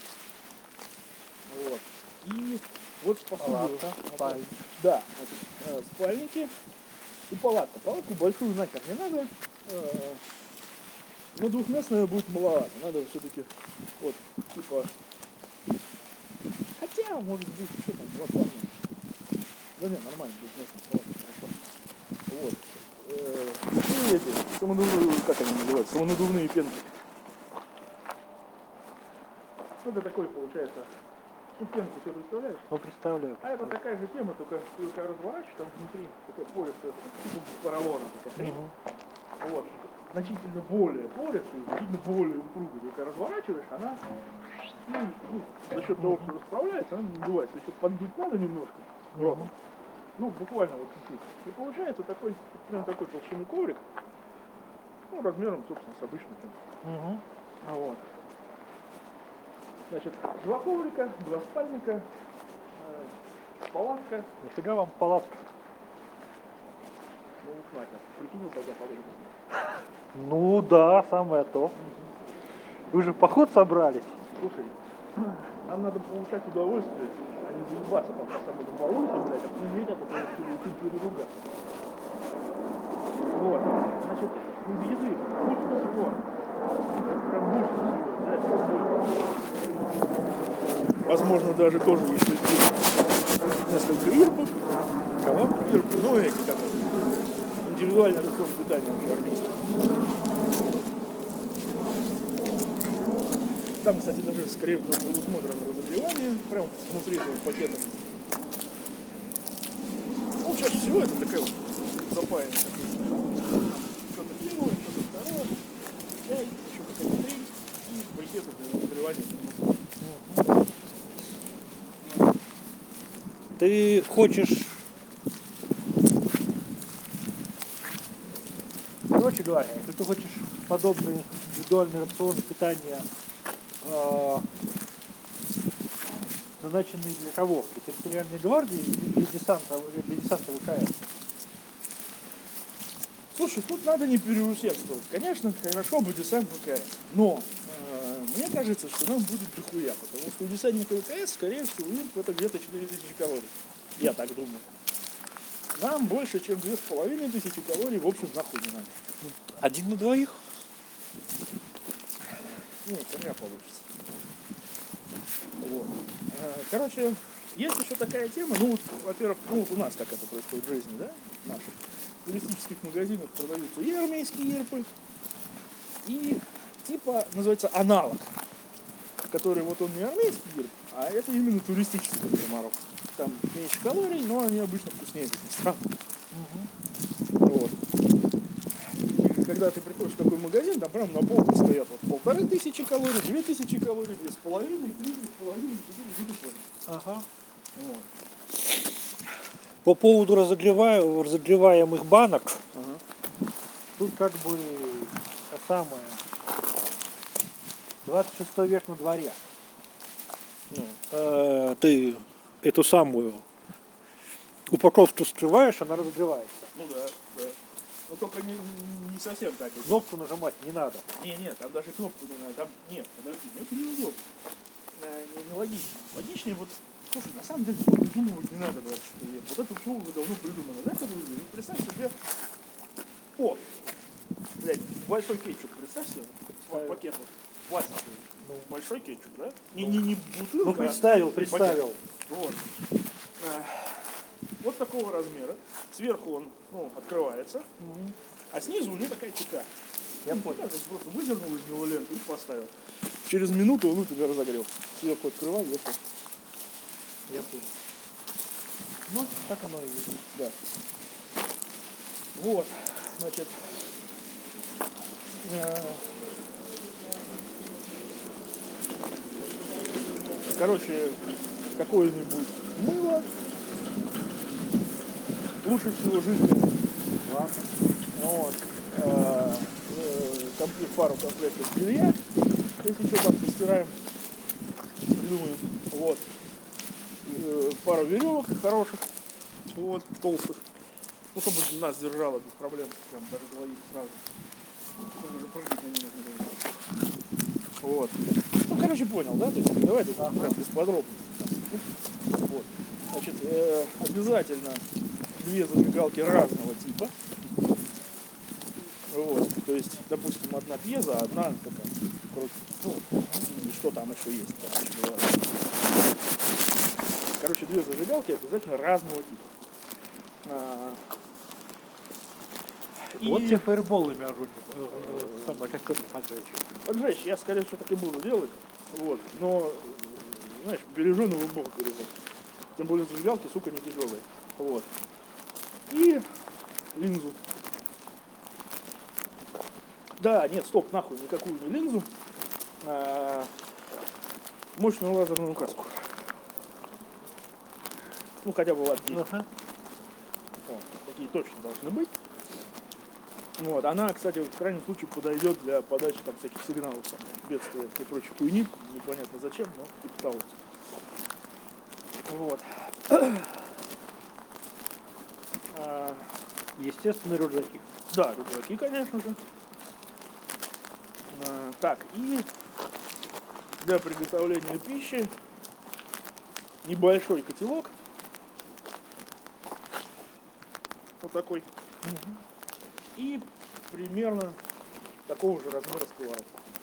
Вот. И вот посуду. Палатка, спальня. Да, значит, э, спальники и палатка. Палатку большую нахер не надо. Э, но двухместная будет маловато. Надо все-таки вот типа. Хотя, может быть, еще там два плана. Да нет, нормально, двухместная палатка, хорошо. Вот. Э, и эти самонадувные, как они называются, самонадувные пенки. это такой получается. Ну, пенку ты представляешь? Ну, представляю. А это такая же тема, только ты когда разворачиваешь, там внутри такое поле, типа поролона, такая хрень. Мгм. Вот. Значительно более пористую, значительно более упругую. Ты когда разворачиваешь, она ну, ну, за счет того, что расправляется, она не надувается. Еще поддуть надо немножко ротом. Ну, буквально вот чуть-чуть. И получается такой, прям такой толщины коврик, ну, размером, собственно, с обычным. Мгм. А вот. Значит, два коврика, два спальника, э, палатка. Нифига вам палатка. Ну, уж нахер. Прикинул тогда подругу. Ну да, самое то. Вы же в поход собрались. Слушай, нам надо получать удовольствие, а не заебаться там по самому баллонке, блядь, а поиметь, а потом чуть переругаться. Вот, значит, из еды больше всего. Прям больше всего, да, возможно, даже тоже еще здесь несколько ирпов. Кого? Ирпы, ну эти, как это, индивидуальный рацион питания уже армейский. Там, кстати, даже скорее всего предусмотрено разогревание, прям внутри этого пакета. Ну, чаще всего это такая вот запаянная такая. Что-то первое, что-то второе, чай, еще какая-то хрень и пакеты для разогревания. Ты хочешь, короче говоря, если ты хочешь подобный индивидуальный рацион питания, э, назначенный для кого? Для территориальной гвардии или для десанта, для десанта ВКС? Слушай, тут надо не переусердствовать. Конечно, хорошо бы десант ВКС, но э, мне кажется, что нам будет дохуя, потому что у десантника ВКС, скорее всего, имп это где-то четыре тысячи калорий. Я так думаю. Нам больше, чем две с половиной тысячи калорий, в общем, нахуй не надо. Один на двоих? Ну, херня получится. Вот. Э, Короче, есть еще такая тема, ну вот, во-первых, ну вот у нас как это происходит в жизни, да, в наших туристических магазинах продаются и армейские ерпы, и типа, называется аналог, который вот он не армейский ерп, а это именно туристический комаров. Там меньше калорий, но они обычно вкуснее, как ни странно. Вот. И когда ты приходишь в такой магазин, там прям на полке стоят вот полторы тысячи калорий, две тысячи калорий, две с половиной, три с половиной, четыре, видишь, вот. Ага. Вот. По поводу разогреваю, разогреваемых банок, Ага. тут как бы это самое, двадцать шестой век на дворе. Ну, Э, ты эту самую упаковку скрываешь, она разогревается. ну да, да. Но только не, не совсем так. Кнопку нажимать не надо. Не, нет, там даже кнопку не надо. Там, нет, подожди, ну это неудобно. Э, Не, не логично. Логичнее вот, слушай, на самом деле вот придумывать не надо двадцать четыре века. Вот это все уже давно придумано. Да, как вы видите? Ну, представь себе, о, блядь, большой кетчуп, представь себе, вот пакет вот, пластиковый. Ну, большой кетчуп, да? Не, не, не бутылка. Ну представил, а представил. пакет. Вот. Э, Вот такого размера. Сверху он, ну, открывается, а снизу у него такая чека. Я Ну, понял. так вот просто выдернул из него ленту и поставил. Через минуту он у тебя разогрел. Сверху открывай, и это. Я понял. Ну, так оно и есть. Да. Вот, значит. э, Короче, какое-нибудь мыло. Лучше всего жидкое. Ладно. Вот. Э, э, комплект, пару комплектов белья. Если что, там постираем. Придумаем. Вот. Э, пару веревок хороших. Вот, толстых. Ну, чтобы нас держало без проблем. Прям даже двоих сразу. Потом уже прыгать на них не надо. Вот. Ну, короче, понял, да? То есть, давайте ага. Прям без подробностей. Вот. Значит, э, обязательно две зажигалки разного типа. Вот. То есть, допустим, одна пьеза, а одна такая, короче, ну, и что там еще есть. Короче, говоря. Короче, две зажигалки обязательно разного типа. А, Вот и- тебе фаерболами орудие. Самое как это поджечь. Поджечь, я скорее всего так и буду делать. Вот. Но, знаешь, береженого Бог бережет. Тем более зажигалки, сука, не тяжелые. Вот. И линзу. Да, нет, стоп, нахуй, никакую не линзу. А, мощную лазерную каску. Ну, хотя бы в отделе. Ага. Вот, такие точно должны быть. Вот, она, кстати, в крайнем случае подойдет для подачи там всяких сигналов, там, бедствия и прочей хуйни. Непонятно зачем, но типа того. Вот. А, Естественно, рюкзаки. да, рюкзаки, конечно же. А, так, и для приготовления пищи небольшой котелок. Вот такой. И примерно такого же размера сковородка.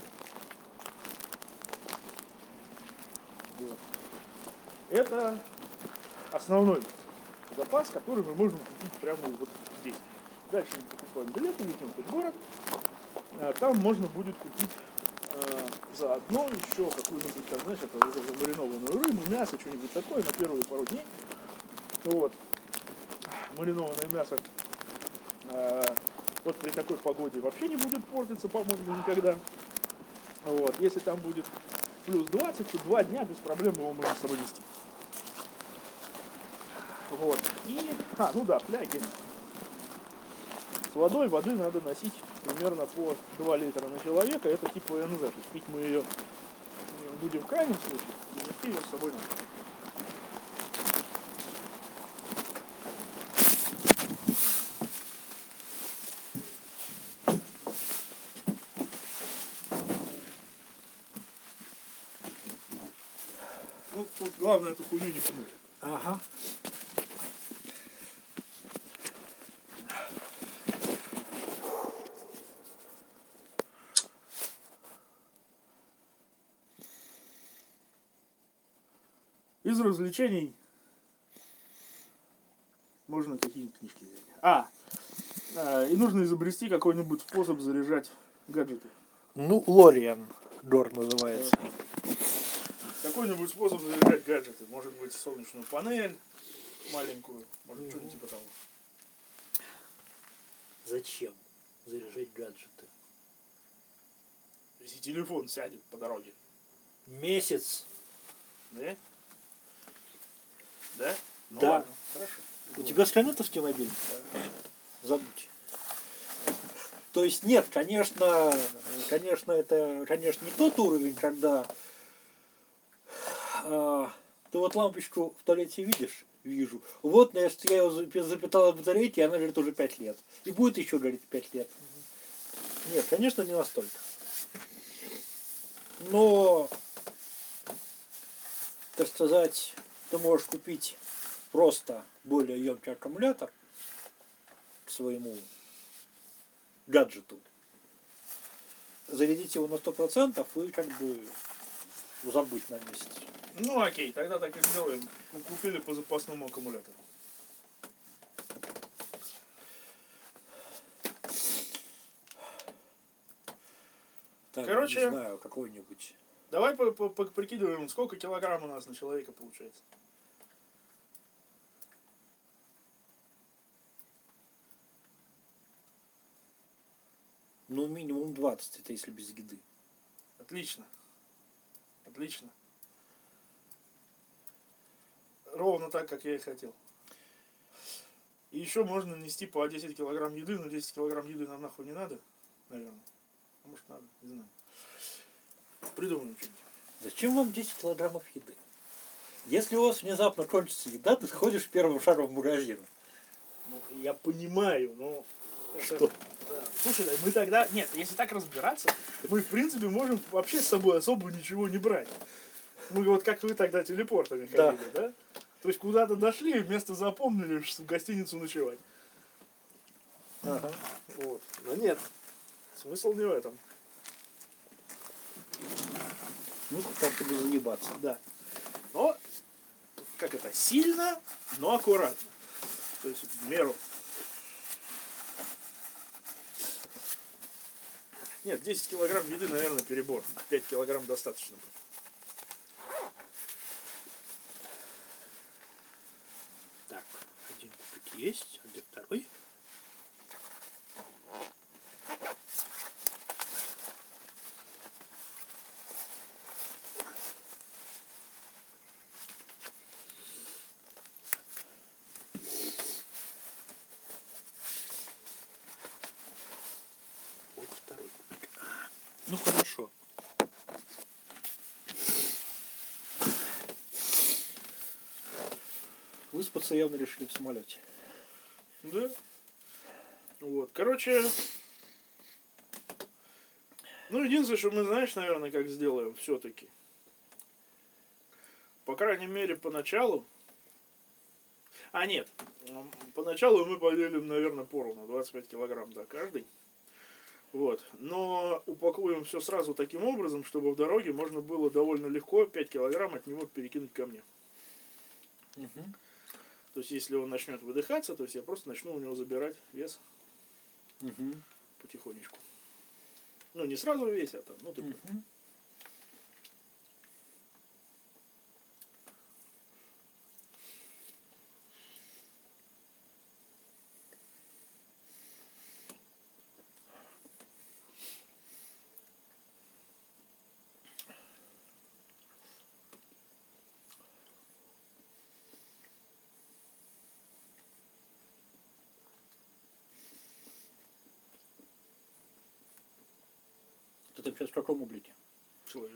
Вот. Это основной запас, который мы можем купить прямо вот здесь. Дальше мы покупаем билеты, летим в город. А там можно будет купить э, заодно еще какую-нибудь, там, знаешь, это, это замаринованную рыбу, мясо, что-нибудь такое на первые пару дней. Вот. Маринованное мясо э, вот при такой погоде вообще не будет портиться, по-моему, никогда. Вот. Если там будет плюс двадцать, то два дня без проблем его можно совместить. Вот. И, а, ну да, фляги. С водой воды надо носить примерно по два литра на человека. Это типа эн зэ. Пить мы ее будем в крайнем случае, и нести ее с собой надо. Ну, тут главное эту хуйню не пнуть. Ага. Из развлечений можно какие-нибудь книжки взять. А, а, и нужно изобрести какой-нибудь способ заряжать гаджеты. Ну, Лориан Дор называется. Какой-нибудь способ заряжать гаджеты. Может быть, солнечную панель маленькую, может, что-нибудь типа того. Зачем заряжать гаджеты? Если телефон сядет по дороге. Месяц. Да? Да? Ну, Да. ладно, хорошо. У тебя сканутовский мобильный? Забудь. То есть нет, конечно, конечно, это, конечно, не тот уровень, когда э, ты вот лампочку в туалете видишь, вижу. Вот, я ее запитала батарейки, и она говорит уже пять лет. И будет еще, говорит, пять лет. Нет, конечно, не настолько. Но, так сказать, ты можешь купить просто более емкий аккумулятор к своему гаджету, зарядить его на сто процентов и как бы забыть на месяц. Ну окей, тогда так и сделаем. Купили по запасному аккумулятору. Так, Короче, не знаю, какой-нибудь. Давай по -по -по прикидываем, сколько килограмм у нас на человека получается. Ну, минимум двадцать, это если без еды. Отлично. Отлично. Ровно так, как я и хотел. И еще можно нести по десять килограмм еды, но десять килограмм еды нам нахуй не надо, наверное. А может надо, не знаю. Придумаем что-нибудь. Зачем вам десять килограммов еды? Если у вас внезапно кончится еда, ты сходишь первым шагом в магазин. Ну, я понимаю, но... Что? Да. Слушай, мы тогда... Нет, если так разбираться, мы, в принципе, можем вообще с собой особо ничего не брать. Мы вот как вы тогда телепортами ходили, Да. да? То есть куда-то дошли, место запомнили, в гостиницу ночевать. Ага. Вот. Но нет, смысл не в этом. Ну, как чтобы заебаться. Да. Но, как это, сильно, но аккуратно. То есть в меру. Нет, десять килограмм еды, наверное, перебор. пять килограмм достаточно. есть. А где второй? Вот второй. Ну хорошо. Выспаться явно решили в самолете. Да. Вот. Короче, ну, единственное, что мы, знаешь, наверное, как сделаем все-таки. По крайней мере, поначалу. А, нет. Поначалу мы поделим, наверное, поровну. двадцать пять килограмм, да, каждый. Вот. Но упакуем все сразу таким образом, чтобы в дороге можно было довольно легко пять килограмм от него перекинуть ко мне. Угу. То есть, если он начнет выдыхаться, то есть я просто начну у него забирать вес Угу. потихонечку. Ну, не сразу весь, а там, ну, ты понял. Угу. Ты там сейчас в каком облике? Человек.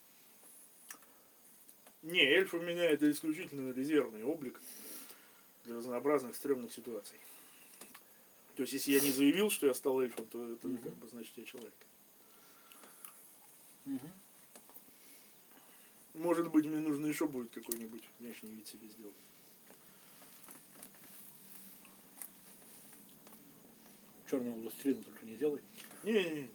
Не, эльфы меняют это исключительно резервный облик для разнообразных стрёмных ситуаций. То есть, если я не заявил, что я стал эльфом, то это Мгм. как бы значит я человек. Угу. Может быть, мне нужно еще будет какой-нибудь внешний вид себе сделать. Черного властелина только не делай. Не-не-не.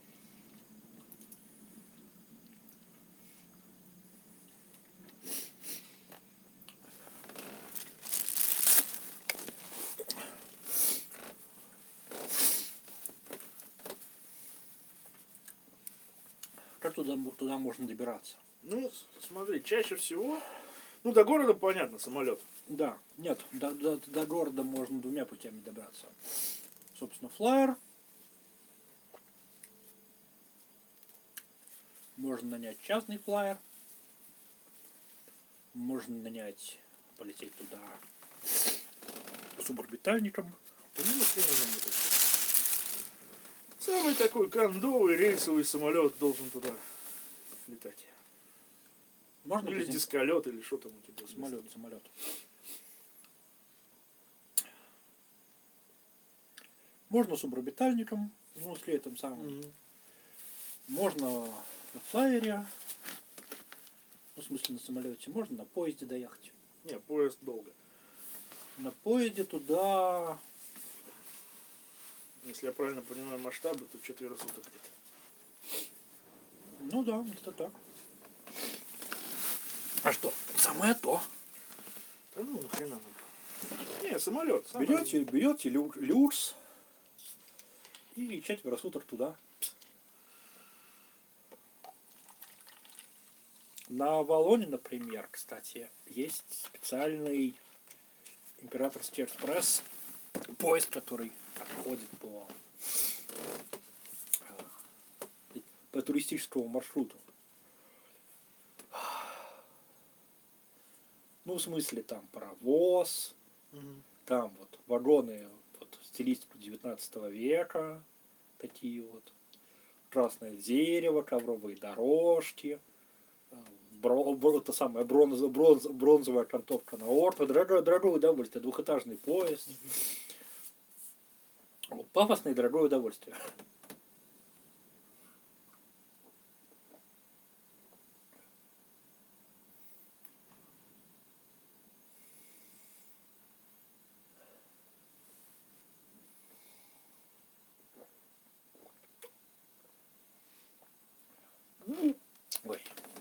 Как туда, туда можно добираться? Ну, смотри, чаще всего... Ну, до города, понятно, самолет. Да, нет, до, до, до города можно двумя путями добраться. Собственно, флайер. Можно нанять частный флайер. Можно нанять, полететь туда суборбитальником. Да ну, нахрена нам это? Самый такой кондовый рейсовый самолет должен туда летать. Можно Или без ним- дисколет, или что там у тебя. самолет, самолет. Можно суборбитальником, ну, с этом самым. Мгм. Можно на флайере, ну, в смысле на самолете. Можно на поезде доехать. Не, поезд долго. На поезде туда, Если я правильно понимаю масштабы, то четверо суток где-то. ну да, это так. А что? Самое то. Да ну нахрена нам. Не, самолет. самый- Берете, берете лю- люрс и четверо суток туда. На Авалоне, например, кстати, есть специальный императорский экспресс, поезд, который отходит по, э, по туристическому маршруту. Ну, в смысле, там паровоз, Мгм. там вот вагоны вот, в стилистику девятнадцатого века, такие вот. Красное дерево, ковровые дорожки, э, бро, бро- это самая бронза, бронз, бронзовая окантовка на орто, дорогое, дорогое удовольствие, двухэтажный поезд. Пафосное и дорогое удовольствие. Ой.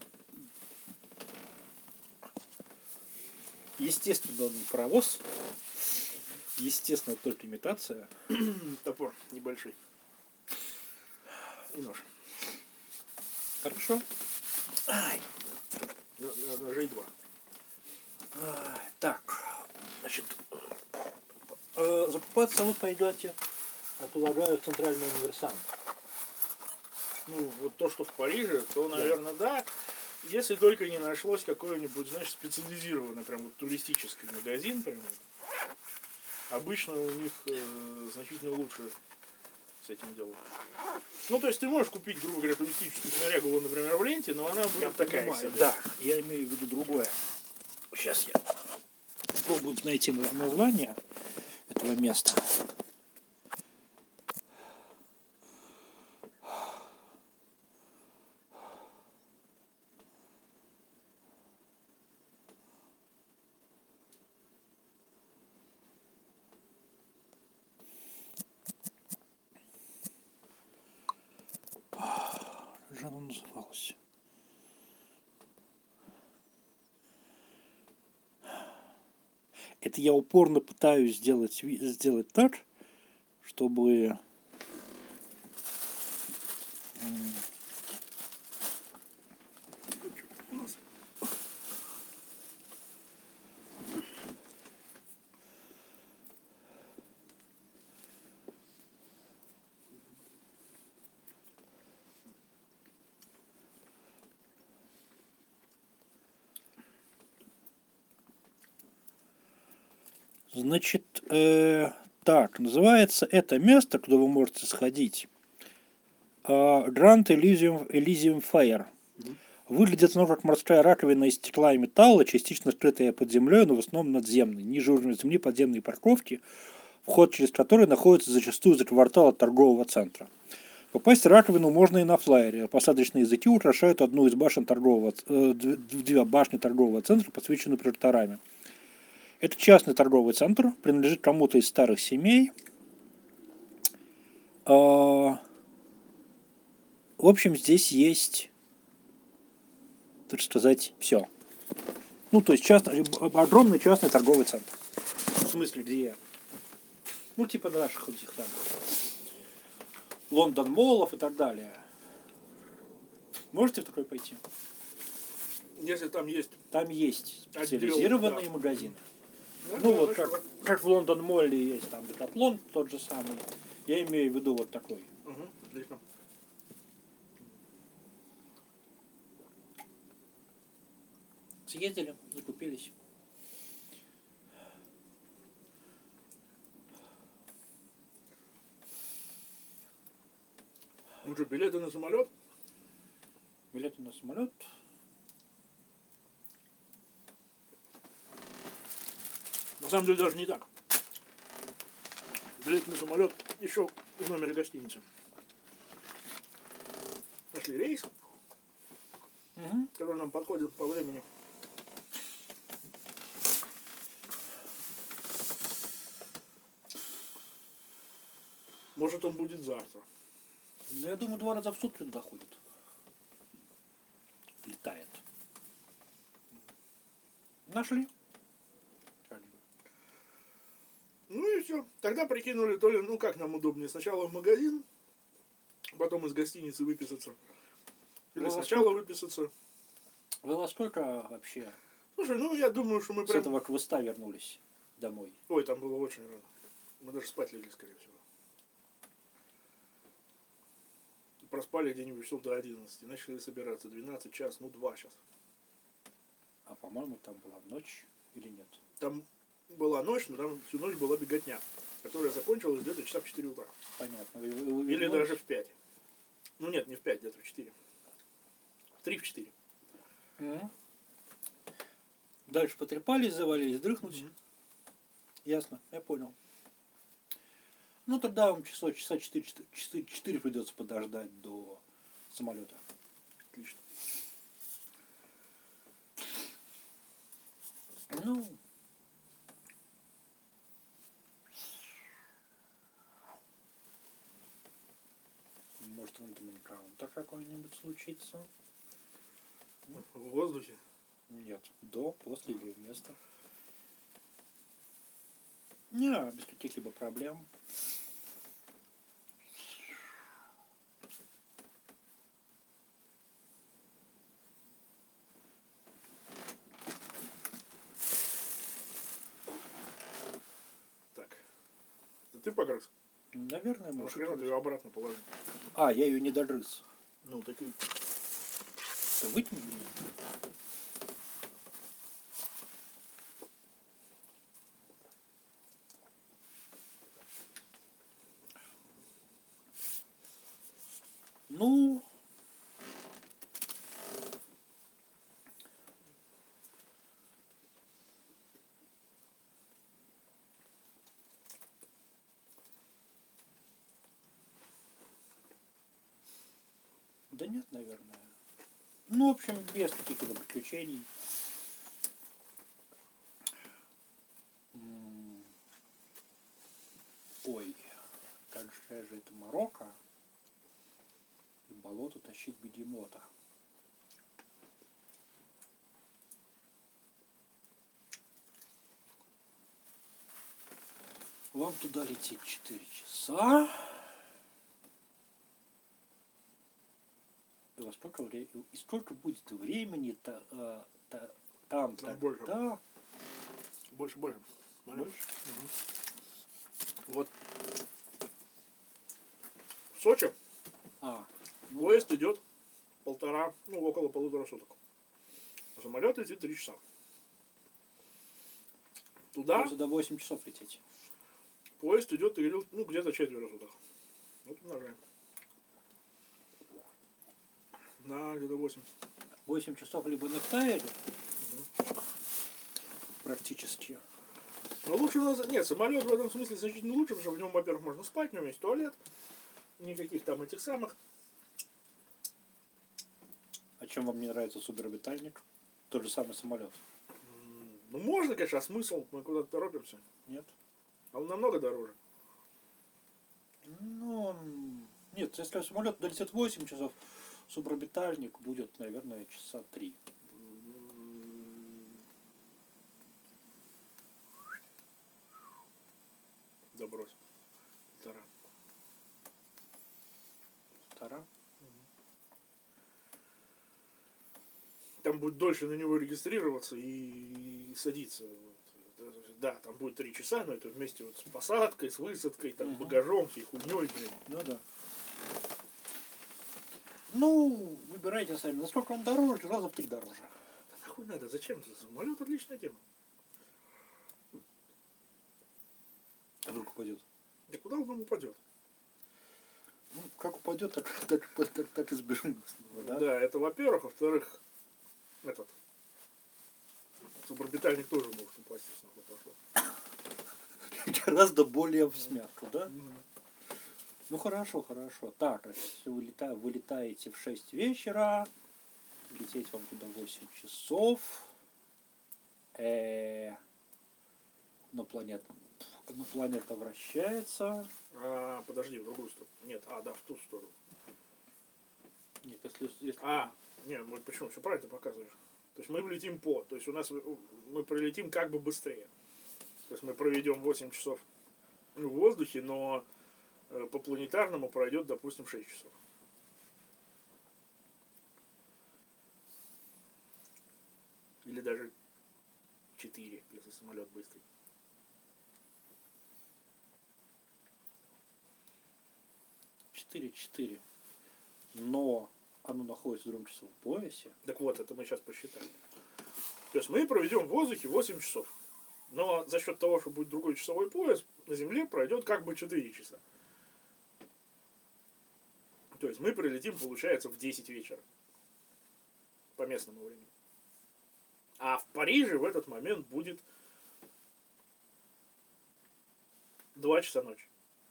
Естественно, он не паровоз. Естественно, только имитация. Топор небольшой. И нож. Хорошо. Ай. На- на- Ножей два. Ай, так, значит, Э, закупаться вы пойдете, я полагаю, в центральный универсам. Ну, вот то, что в Париже, то, наверное, да. Если только не нашлось какой-нибудь, знаешь, специализированный, прям вот туристический магазин, прям. Обычно у них э, значительно лучше с этим делом. Ну, то есть ты можешь купить, грубо говоря, туристическую снарягу, например, в ленте, но она будет Я такая понимаю, себе. да, я имею в виду другое. Сейчас я попробую найти название этого места. Как же оно называлось? Это я упорно пытаюсь сделать, сделать так, чтобы значит, э, так, называется это место, куда вы можете сходить, э, Grand Elysium, Elysium Fire. Выглядит оно как морская раковина из стекла и металла, частично скрытая под землей, но в основном надземной. Ниже уровня земли подземные парковки, вход через который находится зачастую за квартал от торгового центра. Попасть в раковину можно и на флайере. Посадочные языки украшают одну из башен торгового, э, две башни торгового центра, подсвеченные прожекторами. Это частный торговый центр, принадлежит кому-то из старых семей. В общем, здесь есть, так сказать, все. Ну, то есть частный, огромный частный торговый центр. В смысле, где? Ну, типа наших этих там Лондон Моллов и так далее. Можете в такой пойти? Если там есть. Там есть Отдел, специализированные да. магазины. Да, Ну да, вот хорошо. как, как в Лондон Молле есть там Декатлон тот же самый. Я имею в виду вот такой. Угу, отлично. Съездили, закупились. Ну что, билеты на самолет? Билеты на самолет. На самом деле даже не так. Билет на самолет еще в номере гостиницы. Нашли рейс, Угу. который нам подходит по времени. Может, он будет завтра. Ну, я думаю, два раза в сутки туда ходит. Летает. Нашли. Ну и все. Тогда прикинули, то ли, ну как нам удобнее, сначала в магазин, потом из гостиницы выписаться. Или Ну, сначала выписаться. Вы во сколько вообще Слушай, ну я думаю, что мы с прям... этого квеста вернулись домой? Ой, там было очень рано. Мы даже спать легли, скорее всего. Проспали где-нибудь часов до одиннадцати. Начали собираться. двенадцать час, ну два сейчас. А по-моему, там была ночь или нет? Там была ночь, но там всю ночь была беготня, которая закончилась где-то часа в четыре утра. Понятно. Вы- вы- вы Или ночь? даже в пять. Ну нет, не в пять, где-то в четыре. В три, в четыре. Мгм. Дальше потрепались, завалились, дрыхнуть. Мгм. Ясно, я понял. Ну тогда вам часа, часа четыре, четыре, четыре придется подождать до самолета. Отлично. Ну, может, энкаунтер какой-нибудь случится? В воздухе. Нет, до, после или вместо. Не, без каких-либо проблем. Так. Ты погрыз. Наверное, Ну, может. хрена ты ее обратно положи. А, я ее не догрыз. Ну, так и... Да вытяни. Ну, да нет, наверное. Ну, в общем, без каких-либо приключений. М, Ой, как же же это Марокко и болото тащить бегемота. Вам туда лететь четыре часа. И во сколько, вре... и сколько будет времени-то э, та- там, Там тогда? больше. Больше, больше. Понял? Больше? Вот. В Сочи А, ну, поезд идет полтора, ну, около полутора суток. Самолет летит три часа. Туда за восемь часов лететь. поезд идет, ну, где-то четверо суток. Вот умножаем. На где-то восемь. восемь часов либо на тайре, практически. Но лучше у нас... Нет, самолет в этом смысле значительно лучше, потому что в нем, во-первых, можно спать, в нем есть туалет. Никаких там этих самых. А чем вам не нравится суперобитальник? Тот же самый самолет. М, Ну, можно, конечно, а смысл? Мы куда-то торопимся. Нет? А он намного дороже. Ну, м, нет, если самолет долетит восемь часов, суперобитальник будет, наверное, часа три. М, Да брось. Полтора. Полтора. Там будет дольше на него регистрироваться и, и садиться. Вот. Да, там будет три часа, но это вместе вот с посадкой, с высадкой, там, Мгм. багажом, всей хуйней, блин. Ну да. Ну, выбирайте сами. Насколько он дороже, раза в три дороже. Да нахуй надо, зачем? Самолет отличная тема. А вдруг упадет? Да куда он упадет? Ну, как упадет, так, так, так, так и сбежим. Да, Да? это во-первых. Во-вторых, этот суборбитальник тоже может упасть, если нахуй пошло. Гораздо более в смятку, да? Ну хорошо, хорошо. Так, если вы лета- вы летаете в шесть вечера, лететь вам туда восемь часов. Э, но планета, но планета вращается. А, подожди, в другую сторону. Нет, а, да, в ту сторону. Нет, если, если- А, нет, мы почему? Все правильно показываешь. То есть мы летим по, то есть у нас мы пролетим как бы быстрее. То есть мы проведем восемь часов в воздухе, но э, по планетарному пройдет, допустим, шесть часов. Или даже четыре, если самолет быстрый. четыре-четыре. Но оно находится в другом часовом поясе. Так вот, это мы сейчас посчитаем. То есть мы проведем в воздухе восемь часов. Но за счет того, что будет другой часовой пояс, на Земле пройдет как бы четыре часа. То есть мы прилетим, получается, в десять вечера. По местному времени. А в Париже в этот момент будет два часа ночи.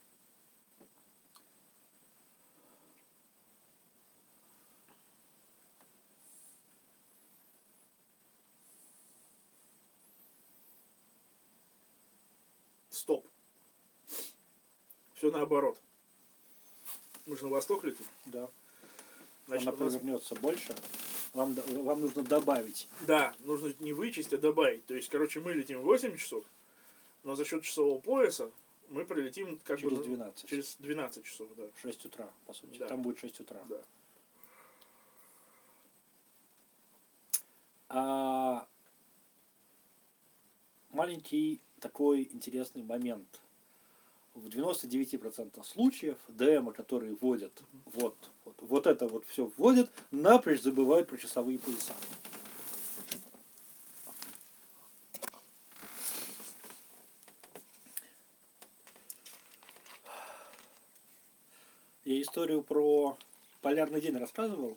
Стоп. Все наоборот. Мы же на восток летим. Да. Значит, Она у нас- повернется больше. Вам, д- вам нужно добавить. Да, нужно не вычесть, а добавить. То есть, короче, мы летим восемь часов, но за счет часового пояса мы прилетим как Через бы двенадцать. через двенадцать часов, да. В шесть утра, по сути. Да. Там будет шесть утра. Да. А, маленький такой интересный момент. в девяноста девяти процентах случаев ДМы, которые вводят вот, вот, вот это вот все вводят, напрочь забывают про часовые пояса. Я историю про полярный день рассказывал.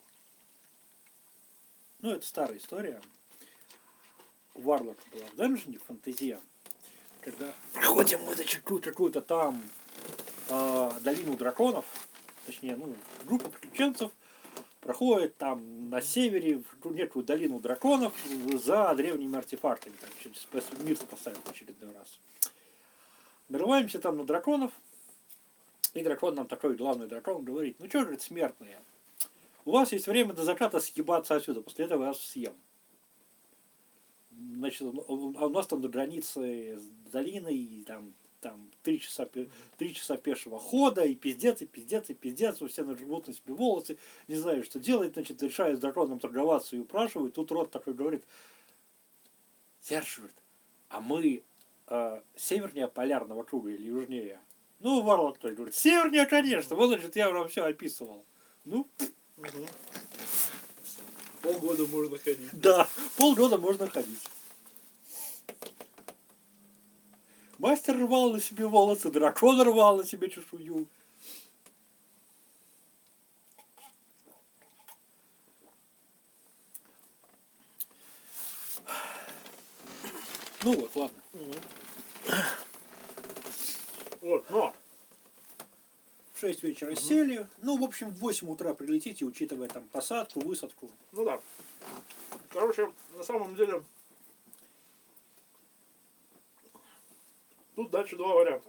Ну, это старая история. У Варлока была в Dungeon, в фантазии, когда проходим мы, значит, какую-то там э, долину драконов, точнее, ну, группа приключенцев проходит там на севере в некую долину драконов за древними артефактами, там, через мир спасают в очередной раз. Нарываемся там на драконов, и дракон нам такой, главный дракон, говорит: ну что, говорит, смертные, у вас есть время до заката съебаться отсюда, после этого я вас съем. Значит, а у нас там до границы с долиной, и там, там три часа, три часа пешего хода, и пиздец, и пиздец, и пиздец, все нажмут на себе волосы, не знаю, что делать, значит, решают с драконом торговаться и упрашивают. Тут Рот такой говорит: Серж, а мы э, севернее полярного круга или южнее? Ну, Варлок тоже говорит: севернее, конечно, вот, значит, я вам все описывал. Ну, Угу. Полгода можно ходить. да, полгода можно ходить. Мастер рвал на себе волосы, дракон рвал на себе чешую. Ну вот, ладно. Угу. Вот, но. В шесть вечера угу. сели. Ну, в общем, в восемь утра прилетите, учитывая там посадку, высадку. Ну да. Короче, на самом деле, тут дальше два варианта.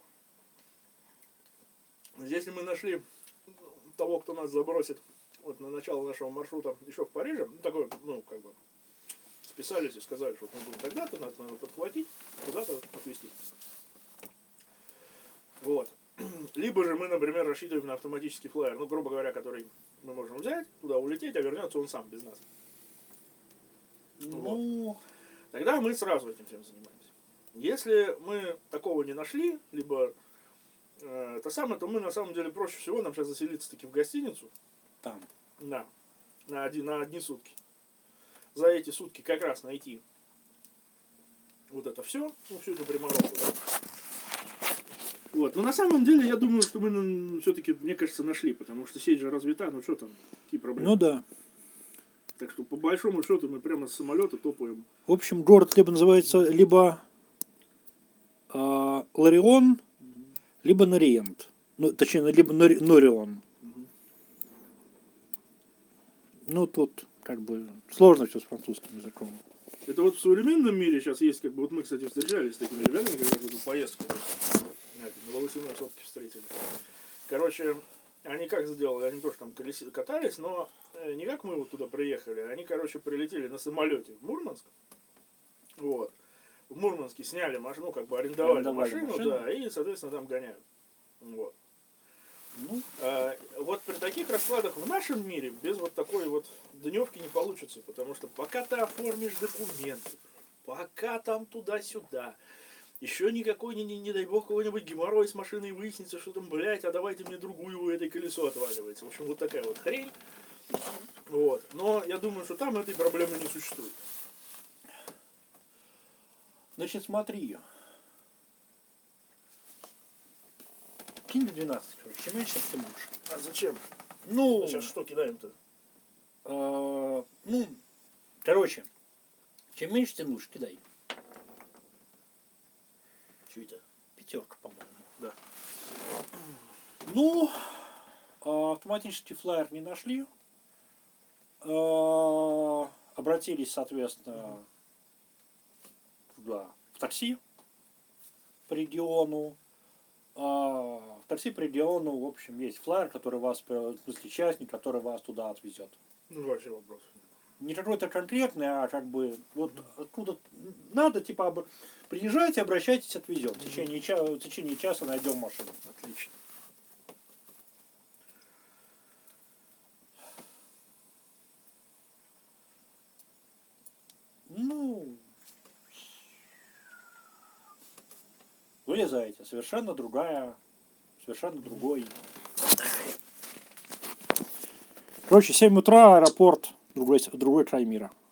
Если мы нашли того, кто нас забросит вот на начало нашего маршрута еще в Париже, ну такой, ну как бы, списались и сказали, что мы будем тогда-то, нас надо подхватить, куда-то отвезти. Вот. Либо же мы, например, рассчитываем на автоматический флайер, ну, грубо говоря, который мы можем взять, туда улететь, а вернется он сам без нас. Ну, вот. Тогда мы сразу этим всем занимаемся. Если мы такого не нашли, либо э, то самое, то мы на самом деле проще всего нам сейчас заселиться таки в гостиницу. Там. Да. На, один, на одни сутки. За эти сутки как раз найти вот это все, ну, всю эту приморозку, да? Вот. Но на самом деле я думаю, что мы все-таки, мне кажется, нашли, потому что сеть же развита, ну что там, какие проблемы? Ну да. Так что по большому счету мы прямо с самолета топаем. В общем, город либо называется либо э, Ларион, угу. либо Нориент. Ну, точнее, либо Нори, Норион. Угу. Ну, тут как бы сложно все с французским языком. Это вот в современном мире сейчас есть, как бы, вот мы, кстати, встречались с такими ребятами, когда в эту поездку на волосяной сотке встретили. Короче, они как сделали? Они тоже там колеси, катались, но не как мы вот туда приехали. Они, короче, прилетели на самолете в Мурманск. Вот. В Мурманске сняли машину, как бы арендовали, арендовали машину, машину, да, и, соответственно, там гоняют. Вот. Ну, а, вот при таких раскладах в нашем мире без вот такой вот дневки не получится, потому что пока ты оформишь документы, пока там туда-сюда, еще никакой, не, не, не дай бог, какой-нибудь геморрой с машиной выяснится, что там, блядь, а давайте мне другую, у этой колесо отваливается. В общем, вот такая вот хрень. Вот. Но я думаю, что там этой проблемы не существует. Значит, смотри. Кинь двенадцать, короче. Чем меньше, тем лучше. А зачем? Ну, сейчас что кидаем-то? Э, ну, короче, чем меньше, тем лучше. Кидай. Что это? Пятерка, по-моему. Да. Ну, автоматический флайер не нашли. Э, обратились, соответственно, да, в такси по региону. А в такси по региону, в общем, есть флайер, который вас, в смысле, частник, который вас туда отвезет. Ну, вообще вопрос. Не какой-то конкретный, а как бы вот mm-hmm. откуда надо, типа, об... приезжайте, обращайтесь, отвезем. Mm-hmm. В, течение ча... в течение часа найдем машину. Отлично. Ну, вылезаете. Совершенно другая совершенно другой. Короче, семь утра, аэропорт, другой, другой край мира.